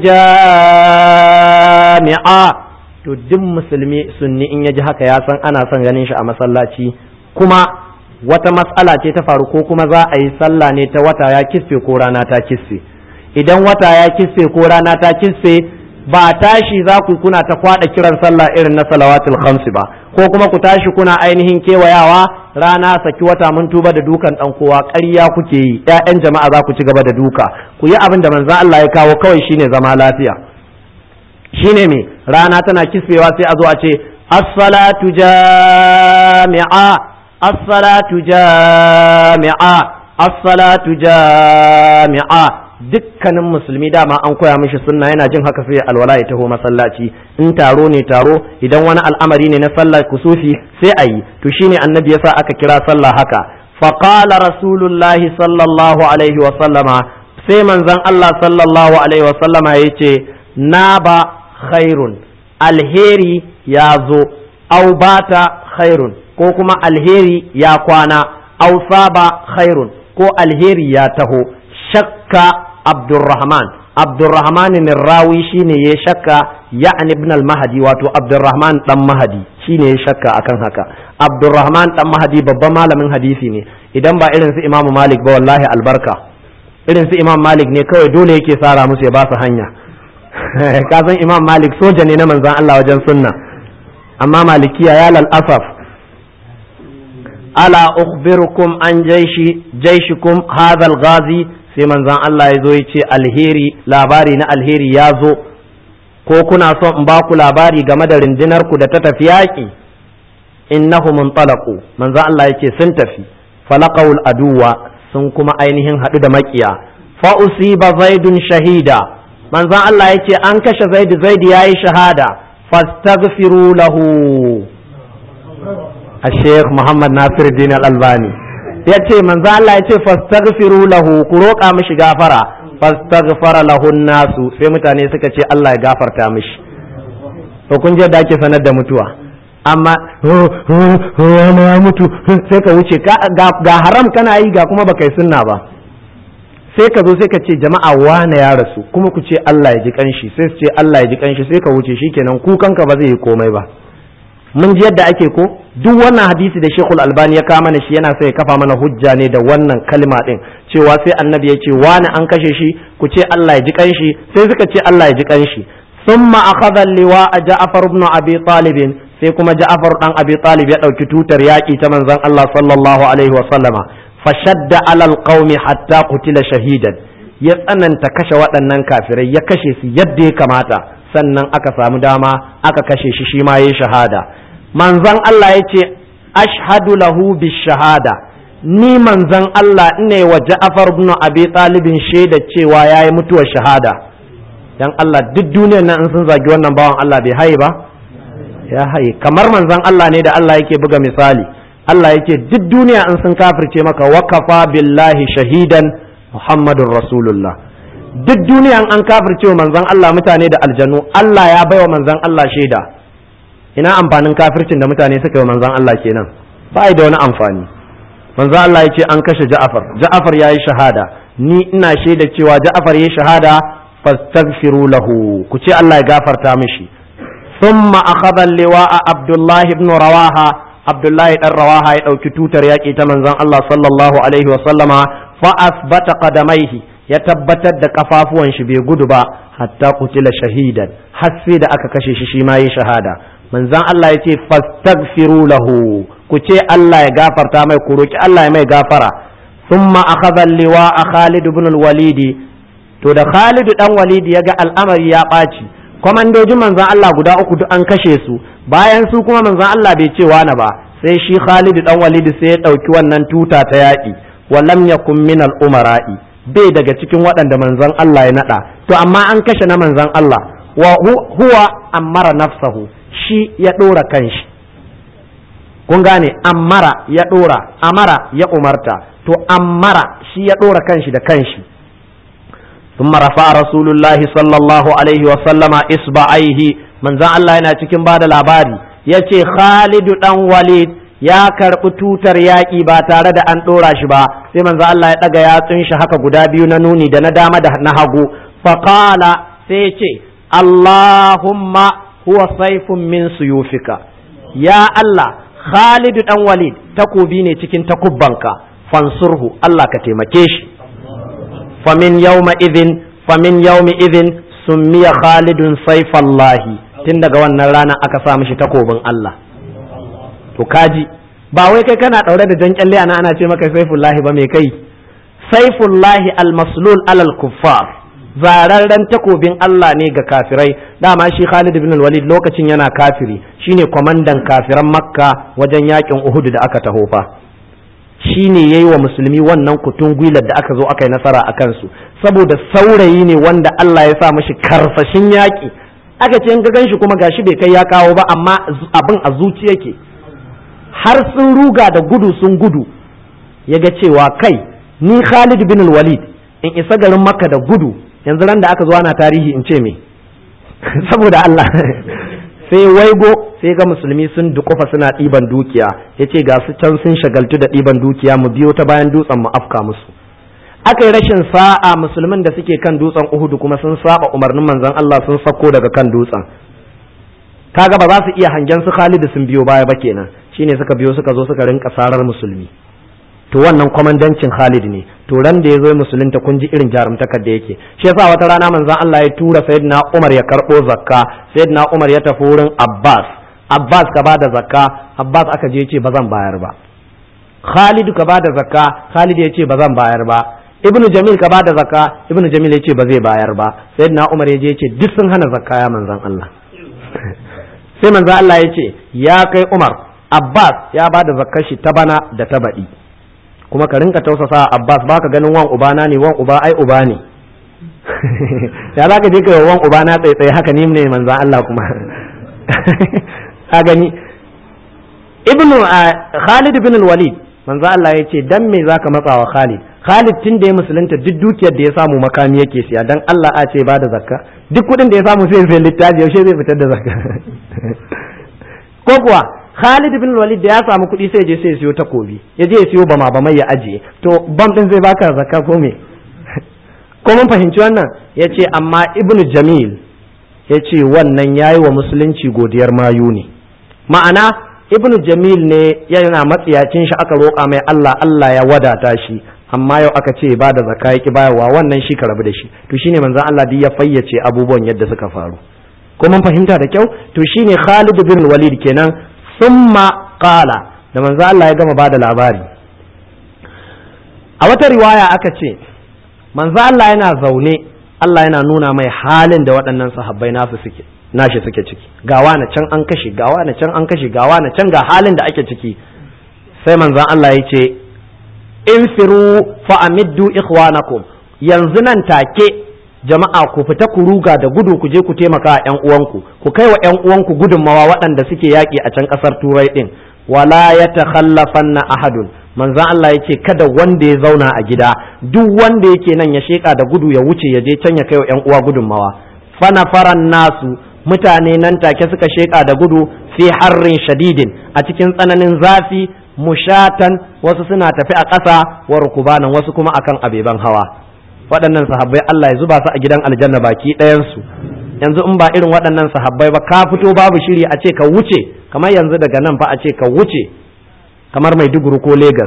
S1: jami'a. To duk musulmi sunni in ya ji haka ya san ana son ganin shi a masallaci, kuma wata mas'ala ce ta faru ko kuma za a yi sallah ne ta wata ya kisfe ko rana ta kisfe. Idan wata ya kisfe ko rana ta kisfe, ba tashi za ku kuna ta kwada kiran sallah irin na salawatul khamsi ba, ko kuma ku tashi kuna ainihin kewayawa rana saki wata mun tuba da dukan dan kowa ƙarya kuke yi ƴaƴan jama'a za ku ci gaba da duka ku yi abin da manzon Allah ya kawo kawai shine zama lafiya shine me rana tana kisfewa sai a zo a ce as-salatu jami'a as-salatu jami'a as-salatu jami'a dukkanin musulmi dama an koya mishi sunna yana jin haka sai alwala ya taho masallaci in taro ne taro idan wani al'amari ne na sallar kusufi sai a yi to shine annabi yasa aka kira sallah haka faqala rasulullahi sallallahu alaihi wa sallama sai manzon Allah sallallahu alaihi wa sallama yace na ba khairun alheri ya zo au bata khairun ko kuma alheri ya kwana au saba khairun ko alheri ya taho shakka Abdurrahman ne rawi shine ya shakka ya'ni ibn al-Mahdi wato Abdurrahman dan Mahdi shine ya shakka akan haka Abdurrahman dan Mahdi babban malamin hadisi ne idan ba irin su Imam Malik ba wallahi albarka irin su Imam Malik ne kawai dole yake sara musu ya ba su hanya ka san Imam Malik soja ne na manzon Allah wajen sunna amma malikiya ya lal asaf ala ukhbirukum an jaishikum hadha al-ghazi sai manzon Allah ya zo ya ce alheri labari na alheri ya zo ko kuna son in ba ku labari game da rundunar ku da ta tafi yaƙi innahu muntalaqu manzon Allah ya ce sun tafi falaqaul aduwa sun kuma ainihin haɗu da makiya fa usiba zaidun shahida manzon Allah ya ce an kashe zaidi yayi shahada fastaghfiru lahu الشيخ محمد ناصر الدين الألباني yace manzo Allah yace fastaghfiru lahu ku roƙa mishi gafara fastaghfara lahu nasu sai mutane suka ce Allah ya gafarta mishi to kun je da ake sanar da mutuwa amma wani ya mutu sai ka wuce ga haram kana yi ga kuma baka yi sunna ba sai ka zo sai ka ce jama'a wane ya rasu kuma ku ce Allah ya ji kanshi sai su ce Allah ya ji kanshi sai ka wuce shikenan kukanka ba zai yi komai ba mun ji yadda ake ko duk wannan hadisi da Sheikhul Albani ya kama mana shi yana sai ya kafa mana hujja ne da wannan kalma din cewa sai annabi ya ce wani an kashe shi ku ce Allah ya ji kanshi sai suka ce Allah ya ji kanshi thumma akhadha liwa'a Ja'far ibn Abi Talib sai kuma Ja'far dan Abi Talib ya dauki tutar yaki ta manzon Allah sallallahu alaihi wa sallama fashadda alal qaumi hatta qutila shahidan ya tsananta kashe waɗannan kafirai ya kashe su yadda ya kamata sannan aka samu dama aka kashe shi shi ma yayi shahada manzon Allah ya ce ashhadu lahu bishahada ni manzon Allah ne wa Ja'far ibn Abi Talib shaida cewa yayi mutuwar shahada dan Allah duk duniyar nan in sun zagi wannan bawan Allah bai haye ba ya haye kamar manzon Allah ne da Allah yake buga misali Allah yake duk duniya in sun kafirce maka wakafa billahi shahidan Muhammadur Rasulullah duk duniya an kafirce manzon Allah mutane da aljanu Allah ya baiwa manzon Allah shaida ina amfanin kafircin da mutane suka yi manzon Allah kenan ba da wani amfani manzon Allah ya ce an kashe Ja'far yayi shahada ni ina shaida cewa Ja'far yayi shahada fastaghfiru lahu ku ce Allah ya gafarta mishi thumma akhadha liwa'a Abdullah ibn Rawaha Abdullah dan Rawaha ya dauki tutar yaki ta manzon Allah sallallahu alaihi wa sallama fa asbata qadamaihi ya tabbatar da kafafuwan shi bai gudu ba hatta qutila shahidan har sai da aka kashe shi ma yayi shahada manzon Allah ya ce fastaghfiru lahu ku ce Allah ya gafarta mai ku roki Allah ya mai gafara thumma akhadha liwa'a Khalid ibn al-Walid to da Khalid dan Walid ya ga al'amari ya ɓaci komandojin manzon Allah guda uku duk an kashe su bayan su kuma manzon Allah bai ce wani ba sai shi Khalid dan Walid sai ya dauki wannan tuta ta yaki walam yakun min al-umara'i bai daga cikin waɗanda manzon Allah ya nada to amma an kashe na manzon Allah wa huwa amara nafsahu shi ya ɗora kanshi kun gane amara ya ɗora amara ya umarta to amara shi ya ɗora kanshi da kanshi ثم رفع رسول الله صلى الله عليه وسلم إصبعيه من ذا الله yana cikin bada labari yace Khalid dan Walid ya karɓi tutar yaƙi ba tare da an ɗora shi ba sai manzo Allah ya ɗaga yatsun shi haka guda biyu na nuni da na dama da na hagu faqala sai ce Allahumma huwa sayfun min suyufika ya Allah Khalid dan Walid takobi ne cikin takubbanka fansurhu Allah ka taimake shi famin yawma idhin summiya Khalidun sayfallahi tun daga wannan rana aka sa mishi takobin Allah to kaji ba wai kai kana daure da jan kyalle ana ce maka saifullahi ba me kai saifullahi almaslul alal kuffar zararren takobin Allah ne ga kafirai. Dama shi Khalid ibn al-Walid lokacin yana kafiri shine kwamandan kafiran Makka wajen yakin Uhud da aka taho fa shine yayi wa musulmi wannan kutun gwilar da aka zo aka yi nasara a kansu saboda saurayi ne wanda Allah ya sa mashi karsashin yaki. Aka ce in ga ganshi kuma gashi bai kai ya kawo ba amma abin a zuci yake har sun ruga da gudu sun gudu yaga cewa kai ni Khalid ibn al-Walid in isa garin Makka da gudu yanzu ran da aka zo ana tarihi in ce me saboda Allah sai waigo sai ga musulmi sun dukufa suna ɗiban dukiya yace ga su can sun shagaltu da ɗiban dukiya mu biyo ta bayan dutsen mu afka musu. Aka yi rashin sa'a musulmin da suke kan dutsen Uhud kuma sun saba umarnin manzon Allah sun sako daga kan dutsen, kaga ba za su iya hangen su Khalid sun biyo baya ba kenan, shine suka biyo suka zo suka rinka sarar musulmi. To wannan kwamandancin Khalid ne. To ran da ya zo musulunta kun ji irin jarumtakar da yake. Shi yasa wata rana manzon Allah ya tura Sayyidina Umar ya karbo zakka. Sayyidina Umar ya tafi wurin Abbas ka bada zakka. Abbas aka je yace ba zan bayar ba. Khalid ka bada zakka. Khalid ya ce ba zan bayar ba. Ibnu Jamil ka bada zakka. Ibnu Jamil ya ce ba zai bayar ba. Sayyidina Umar ya je ya ce duk sun hana zakka ya manzon Allah. Sai manzon Allah ya ce ya kai Umar, Abbas ya bada zakkar shi ta bana da ta baɗi. Kuma ka rinka tausasa Abbas baka ganin wan ubana ne, wan uba ai uba ne. Ya za ka je kai wan ubana tsaye haka ni ne manzon Allah kuma. Ka gani Khalid ibn al-Walid manzon Allah ya ce dan me zaka matsa wa Khalid? Khalid tun da ya musulunta duk dukiyar da ya samu makami yake siya dan Allah a ce ba da zakka. Duk kudin da ya samu sai ya littafi yaushe zai fitar da zakka. Ko kuwa Khalid bin Walid da ya samu kuɗi sai je sai siyo takobi, ya je ya siyo bama bamai ya ajiye. To bam din zai baka zakka ko me? Ko mun fahimci wannan? Yace amma Ibn Jamil yace wannan yayi wa musulunci godiyar mayu ne. Ma'ana Ibn Jamil ne yana matsiyacin shi aka roƙa mai Allah ya wadata shi, amma yau aka ce ba da zakka yaki bayarwa wannan shi ka rabu da shi. To shine manzon Allah duk ya fayyace abubuwan yadda suka faru. Ko mun fahimta da kyau? To shine Khalid bin Walid kenan. Summa qala da manzo Allah ya gama bada labari a wata riwaya aka ce manzo Allah yana zaune Allah yana nuna mai halin da waɗannan sahabbai nashi suke ciki, gawa na can an kashe, gawa na can an kashe, gawa na can ga halin da ake ciki. Sai manzo Allah ya ce infiru fa amiddu ikhwanakum, yanzu nan take jama'a ku fita ku ruga da gudu ku je ku taimaka ƴan uwanku, ku kai wa ƴan uwanku gudunmawa waɗanda suke yaƙi a can ƙasar Turai ɗin. Wala yatakhallafanna ahadun, manzon Allah yake kada wanda ya zauna a gida, duk wanda yake nan ya sheka da gudu ya wuce ya je can ya kai wa ƴan uwa gudunmawa. Fanafaran nasu, mutane nan take suka sheka da gudu fi harrin shadidin, a cikin tsananin zafi, mushatan, wasu suna tafi a ƙasa wa rukubanan, wasu kuma akan abeban hawa. Waɗannan sahabbai Allah ya zuba su a gidan aljanna baki ɗayansu. Yanzu in ba irin waɗannan sahabbai ba ka fito babu shiri a ce ka wuce, kamar yanzu daga nan fa a ce ka wuce kamar Maiduguri ko Lagos,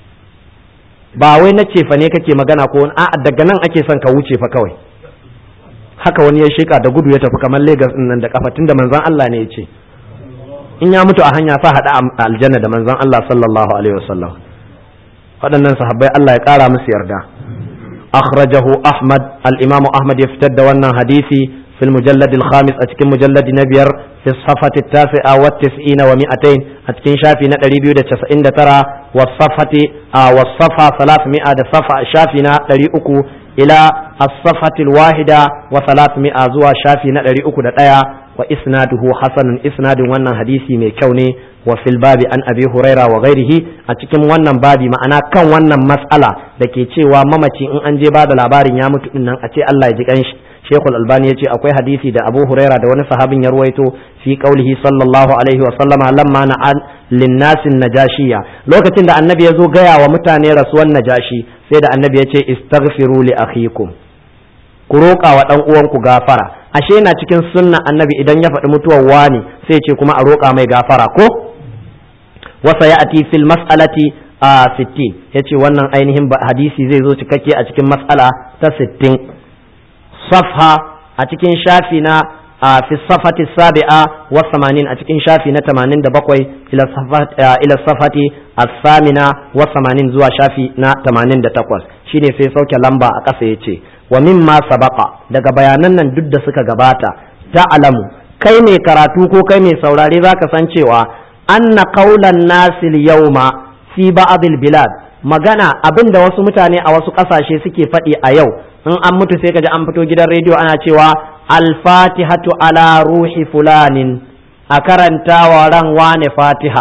S1: ba wai na cefa ne kake magana ko a'a daga nan ake son ka wuce fa kawai. Haka wani ya sheka da gudu ya tafi kamar Lagos din nan da kafa, tunda manzon Allah ne ya ce in ya mutu a hanya sa hada aljanna da manzon Allah sallallahu alaihi wasallam. Waɗannan sahabbai Allah ya ƙara musu yarda. أخرجه أحمد، الإمام أحمد يفتد وانا حديثي في المجلد الخامس أتكن مجلد نبير في الصفحة 99 و200 أتكن شافي نتري بيودة 93 والصفحة 300 صفحة شافي نتري أكو إلى الصفحة 1 و300 زوا شافي نتري أكو دتايا وإسناده حسن، إسناد وانا حديثي ميكوني. وفي الباب عن أبي هريرة وغيره أتكلم وانا بابي معنا كان وانا مسألة لكي تشيوا مامتي إن أنجي بعد العباري نعمت إن أتي الله يجيكنش شيخ الألباني يتي أكوي حديثي دا أبو هريرة دا وانا صحابي يرويته في قوله صلى الله عليه وسلم لما نعان للناس النجاشية لو كتن دا النبي يزو غيا ومتاني رسول النجاشي سيدا النبي يتي استغفروا لأخيكم kuroka wa dan uwanku gafara. Ashe yana cikin sunna annabi idan ya faɗi mutuwar wani sai ce kuma a roƙa mai gafara ko wasa ya ati fil mas'alati 60 yace wannan ainihin hadisi zai zo cikakke a cikin mas'ala ta 60 safha a cikin shafi na fi safati sabi'a wa 80 a cikin shafi na 87 ila safati as-samina wa 80 zuwa shafi na 88 shine sai sauke lamba a ƙasa yace wa mimma sabaqa daga bayanan nan duk da suka gabata ta'lamu kai mai karatu ko kai mai saurare zaka san cewa anna qaulan nasil yawma fi ba'd al-bilad magana abinda wasu mutane a wasu ƙasashe suke faɗi a yau in an mutu sai kaji an fito gidan rediyo ana cewa al-fatihatu ala ruhi fulanin a karantawa ran wane fatiha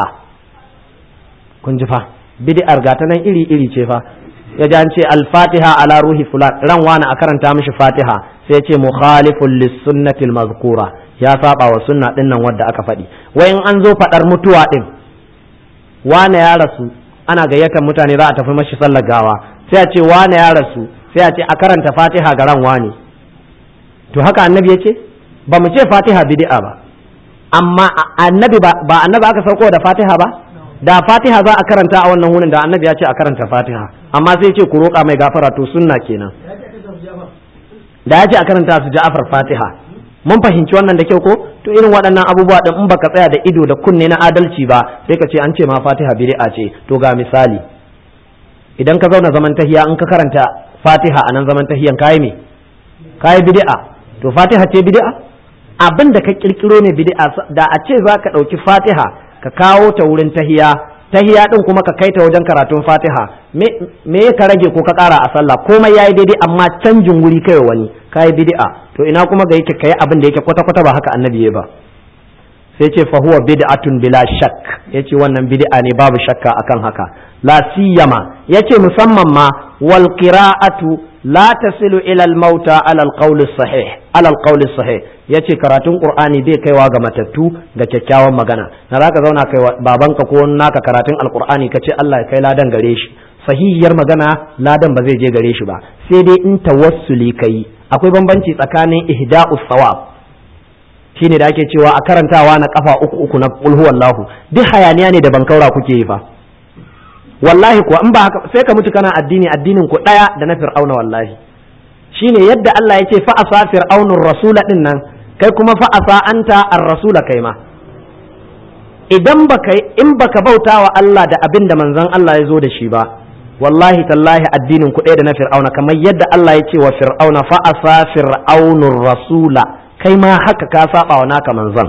S1: kun ji fa bid'ar gata nan iri ce fa ya ji an ce al-fatiha ala ruhi fulan ran wane a karanta mishi fatiha sai ce mukhalifun lis-sunnati al-mazkura ya saba wa sunna din nan wanda aka faɗi wai in an zo faɗar mutuwa din wane ya rasu ana gayyatar mutane za a tafi mashi sallar gawa sai a ce wane ya rasu sai a ce a karanta fatiha ga ran wane to haka annabi ya ce ba mu ce fatiha bid'a ba amma annabi ba annabi aka sauko da fatiha ba da fatiha za a karanta a wannan wurin da annabi ya ce a karanta fatiha amma sai ce ku roƙa mai gafara to sunna kenan da ya ce a karanta su ja'afar fatiha mun fahimci wannan da kyau ko to irin waɗannan abubuwa din in baka tsaya da ido da kunne na adalci ba sai ka ce an ce ma fatiha bid'a ce to ga misali idan ka zauna zaman tahiya in ka karanta fatiha a nan zaman tahiyan kayi me kayi bid'a to fatiha ce bid'a abin da ka kirkiro ne bid'a da a ce za ka ɗauki fatiha ka kawo ta wurin tahiya din kuma ka kai ta wajen karatun fatiha me ka rage ko ka ƙara a sallah komai yayi daidai amma canjin wuri kai wani kayi bid'a to ina kuma ga yake kai abin da yake kwata-kwata ba haka annabi ya ba sai ce fa huwa bid'atun bila shakk yace wannan bid'a ne babu shakka akan haka la siyama yace musamman ma wal qira'atu la tasilu ila al mauta ala al qawl sahih yace karatun qur'ani bai kaiwa ga matattu ga kyakkyawan magana na zaka zauna kai babanka ko naka karatun alqur'ani kace Allah ya kai ladan gare shi sahihiyar magana ladan ba zai je gare shi ba sai dai in tawassuli kai akwai bambanci tsakanin ihda'us sawab shine da ake cewa a karantawa na kafa uku na qul huwallahu duk hayaniya ne da bankaura kuke yi fa wallahi kuwa in ba haka sai ka mutu kana addinin ku daya da na fir'auna wallahi shine yadda Allah yake fa asa fir'aunur rasula din nan kai kuma fa asa anta ar-rasula kai ma idan baka bautawa Allah da abin da manzon Allah ya zo da shi ba wallahi tallahi addinin ku daya da na fir'auna kamar yadda Allah ya ce wa fir'auna fa asa fir'aunur rasula kai ma haka ka saba wa naka manzon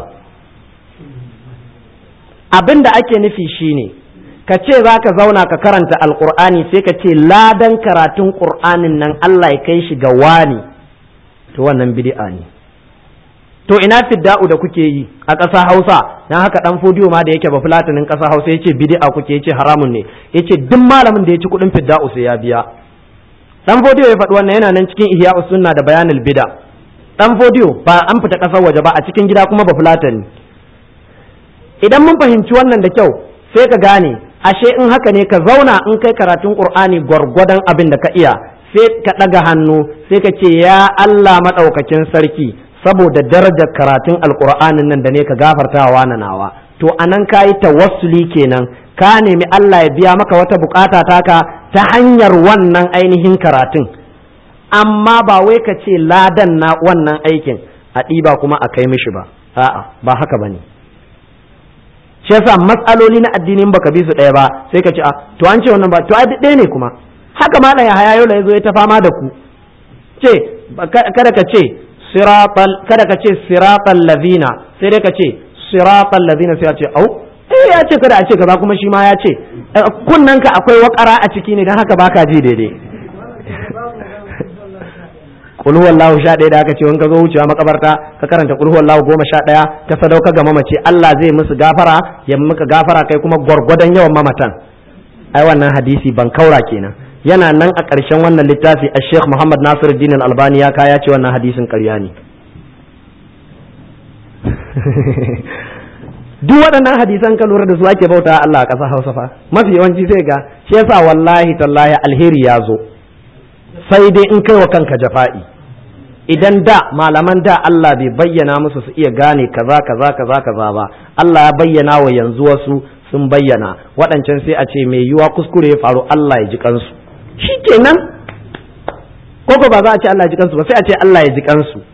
S1: abin da ake nufi shine ka ce za ka zauna ka karanta alkur'ani sai ka ce ladan karatun ƙur'anin nan Allah ya kai shi ga wani to wannan bid'a ne to ina fidda'u da kuke yi a ƙasa Hausa dan haka dan fodiyo ma da yake ba fulatinin ƙasa Hausa yace bid'a kuke yace haramun ne yace duk malamin da ya ci kuɗin fidda'u sai ya biya dan fodiyo ya faɗi wannan yana nan cikin Ihya'us Sunna da Bayanul Bid'a dan fodiyo ba an fita ƙasar waje ba a cikin gida kuma ba fulatani idan mun fahimci wannan da kyau sai ka gane ashe in haka ne ka zauna in kai karatun Qur'ani gwargwadon abin da ka iya sai ka ɗaga hannu sai ka ce ya Allah maɗaukakin sarki saboda darajar karatun alƙur'anin nan da ne ka gafartawa na nawa to anan ka yi tawassuli kenan ka nemi Allah ya biya maka wata bukata taka ta hanyar wannan ainihin karatun amma ba wai ka ce ladan na wannan aikin a ɗiba kuma a kai mishi ba a'a ba haka bane shi yasa matsaloli na addinin baka bi su ɗaya ba sai ka ce a to an ce wannan ba to ai ɗaya ne kuma haka ma ya haya yau yazo ya ta fama da ku ce kada ka ce siratal ladina sai dai ka ce siratal ladina sai ya ce au ya ce kada a ce kaza kuma shi ma ya ce kunnanka akwai wakara a ciki ne dan haka baka ji daidai qul huwallahu 11 da aka ce in ka zo wucewa makabarta ka karanta qul huwallahu 11 ta sadauka ga mamaci Allah zai musu gafara ya muka gafara kai kuma gwargwadon yawan mamatan ai wannan hadisi ban kaura kenan yana nan a ƙarshen wannan littafi a Sheikh Muhammad Nasiruddin Al-Albani ya kaya ce wannan hadisin ƙarya ne duk waɗannan hadisan ka lura da su ake bauta Allah a ƙasar Hausa fa mafi yawanci sai ga shi yasa wallahi tallahi alheri ya zo sai dai in kai wa kanka jafa'i idan da malaman da Allah bai bayyana musu su iya gane kaza ba Allah ya bayyana wa yanzu wasu sun bayyana waɗancan sai a ce mai yiwa kuskure ya faru Allah ya ji kansu shikenan koko ba za a ce Allah ya ji kansu ba sai a ce Allah ya ji kansu to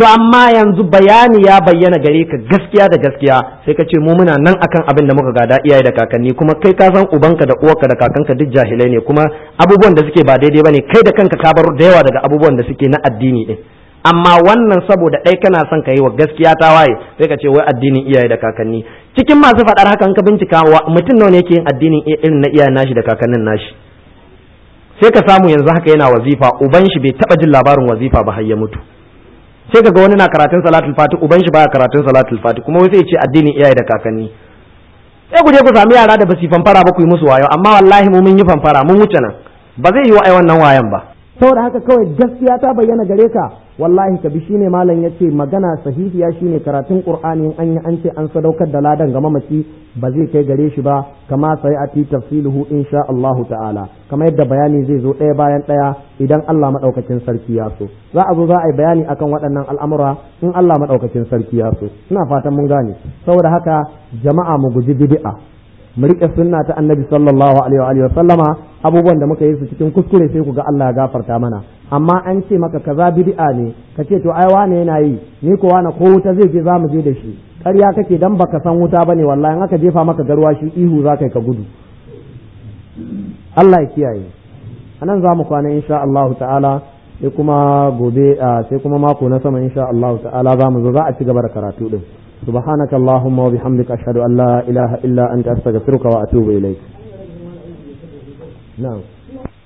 S1: to amma yanzu bayani ya bayyana gare ka gaskiya da gaskiya sai ka ce mu muna nan akan abin da muka gada iyaye da kakanni, kuma kai ka san ubanka da uwarka da kakanka duk jahilai ne, kuma abubuwan da suke ba daidai bane, kai da kanka ka bar da yawa daga abubuwan da suke na addini din. Amma wannan saboda ɗai kana son ka yi wa gaskiya ta waye sai ka ce wai addinin iyaye da kakanni. Cikin masu faɗar haka in ka bincika mutum nawa ne yake yin addinin irin na iyayen nashi da kakannin nashi? Sai ka samu yanzu haka yana wazifa, uban shi bai taɓa jin labarin wazifa ba har ya mutu. Sai kaga wani na karatun salatul fati, uban shi baya karatun salatul fati, kuma wai sai ya ce addinin iyaye da kakanni. Sai ku je ku sami yara da basu fanfara ba ku yi musu wayo, amma wallahi mu mun yi fanfara mun wuce nan, ba zai yi wa ai wannan wayan ba. Saboda haka kawai gaskiya ta bayyana gare ka, wallahi ka bi. Shine malam yace magana sahihiya shine karatun Qur'ani in an ce an sadaukar da ladan ga mamaci ba zai kai gare shi ba, kama sai ati tafsiluhu insha Allah ta'ala, kama yadda bayani zai zo ɗaya bayan ɗaya idan Allah madaukakin sarki ya so. Za a zo za a yi bayani akan waɗannan al'amura in Allah madaukakin sarki ya so. Ina fatan mun gane. Saboda haka jama'a mu guji bid'a, mu riƙe sunna ta annabi sallallahu alaihi wa sallama. Abubuwan da muka yi su cikin kuskure sai ku ga Allah ya gafarta mana, amma an ce maka kaza bid'a ne, ka ce to ai wane yana yi, ni ko wane ko wuta zai je za mu je da shi. Ƙarya kake, dan baka san wuta bane, wallahi in aka jefa maka garwa shi ihu za ka gudu. Allah ya kiyaye. Anan za mu kwana insha Allah ta'ala, sai kuma gobe sai kuma mako na sama insha Allah ta'ala za mu zo za a ci gaba da karatu din. سبحانك اللهم وبحمدك أشهد أن لا إله إلا أنت أستغفرك وأتوب إليك. نعم.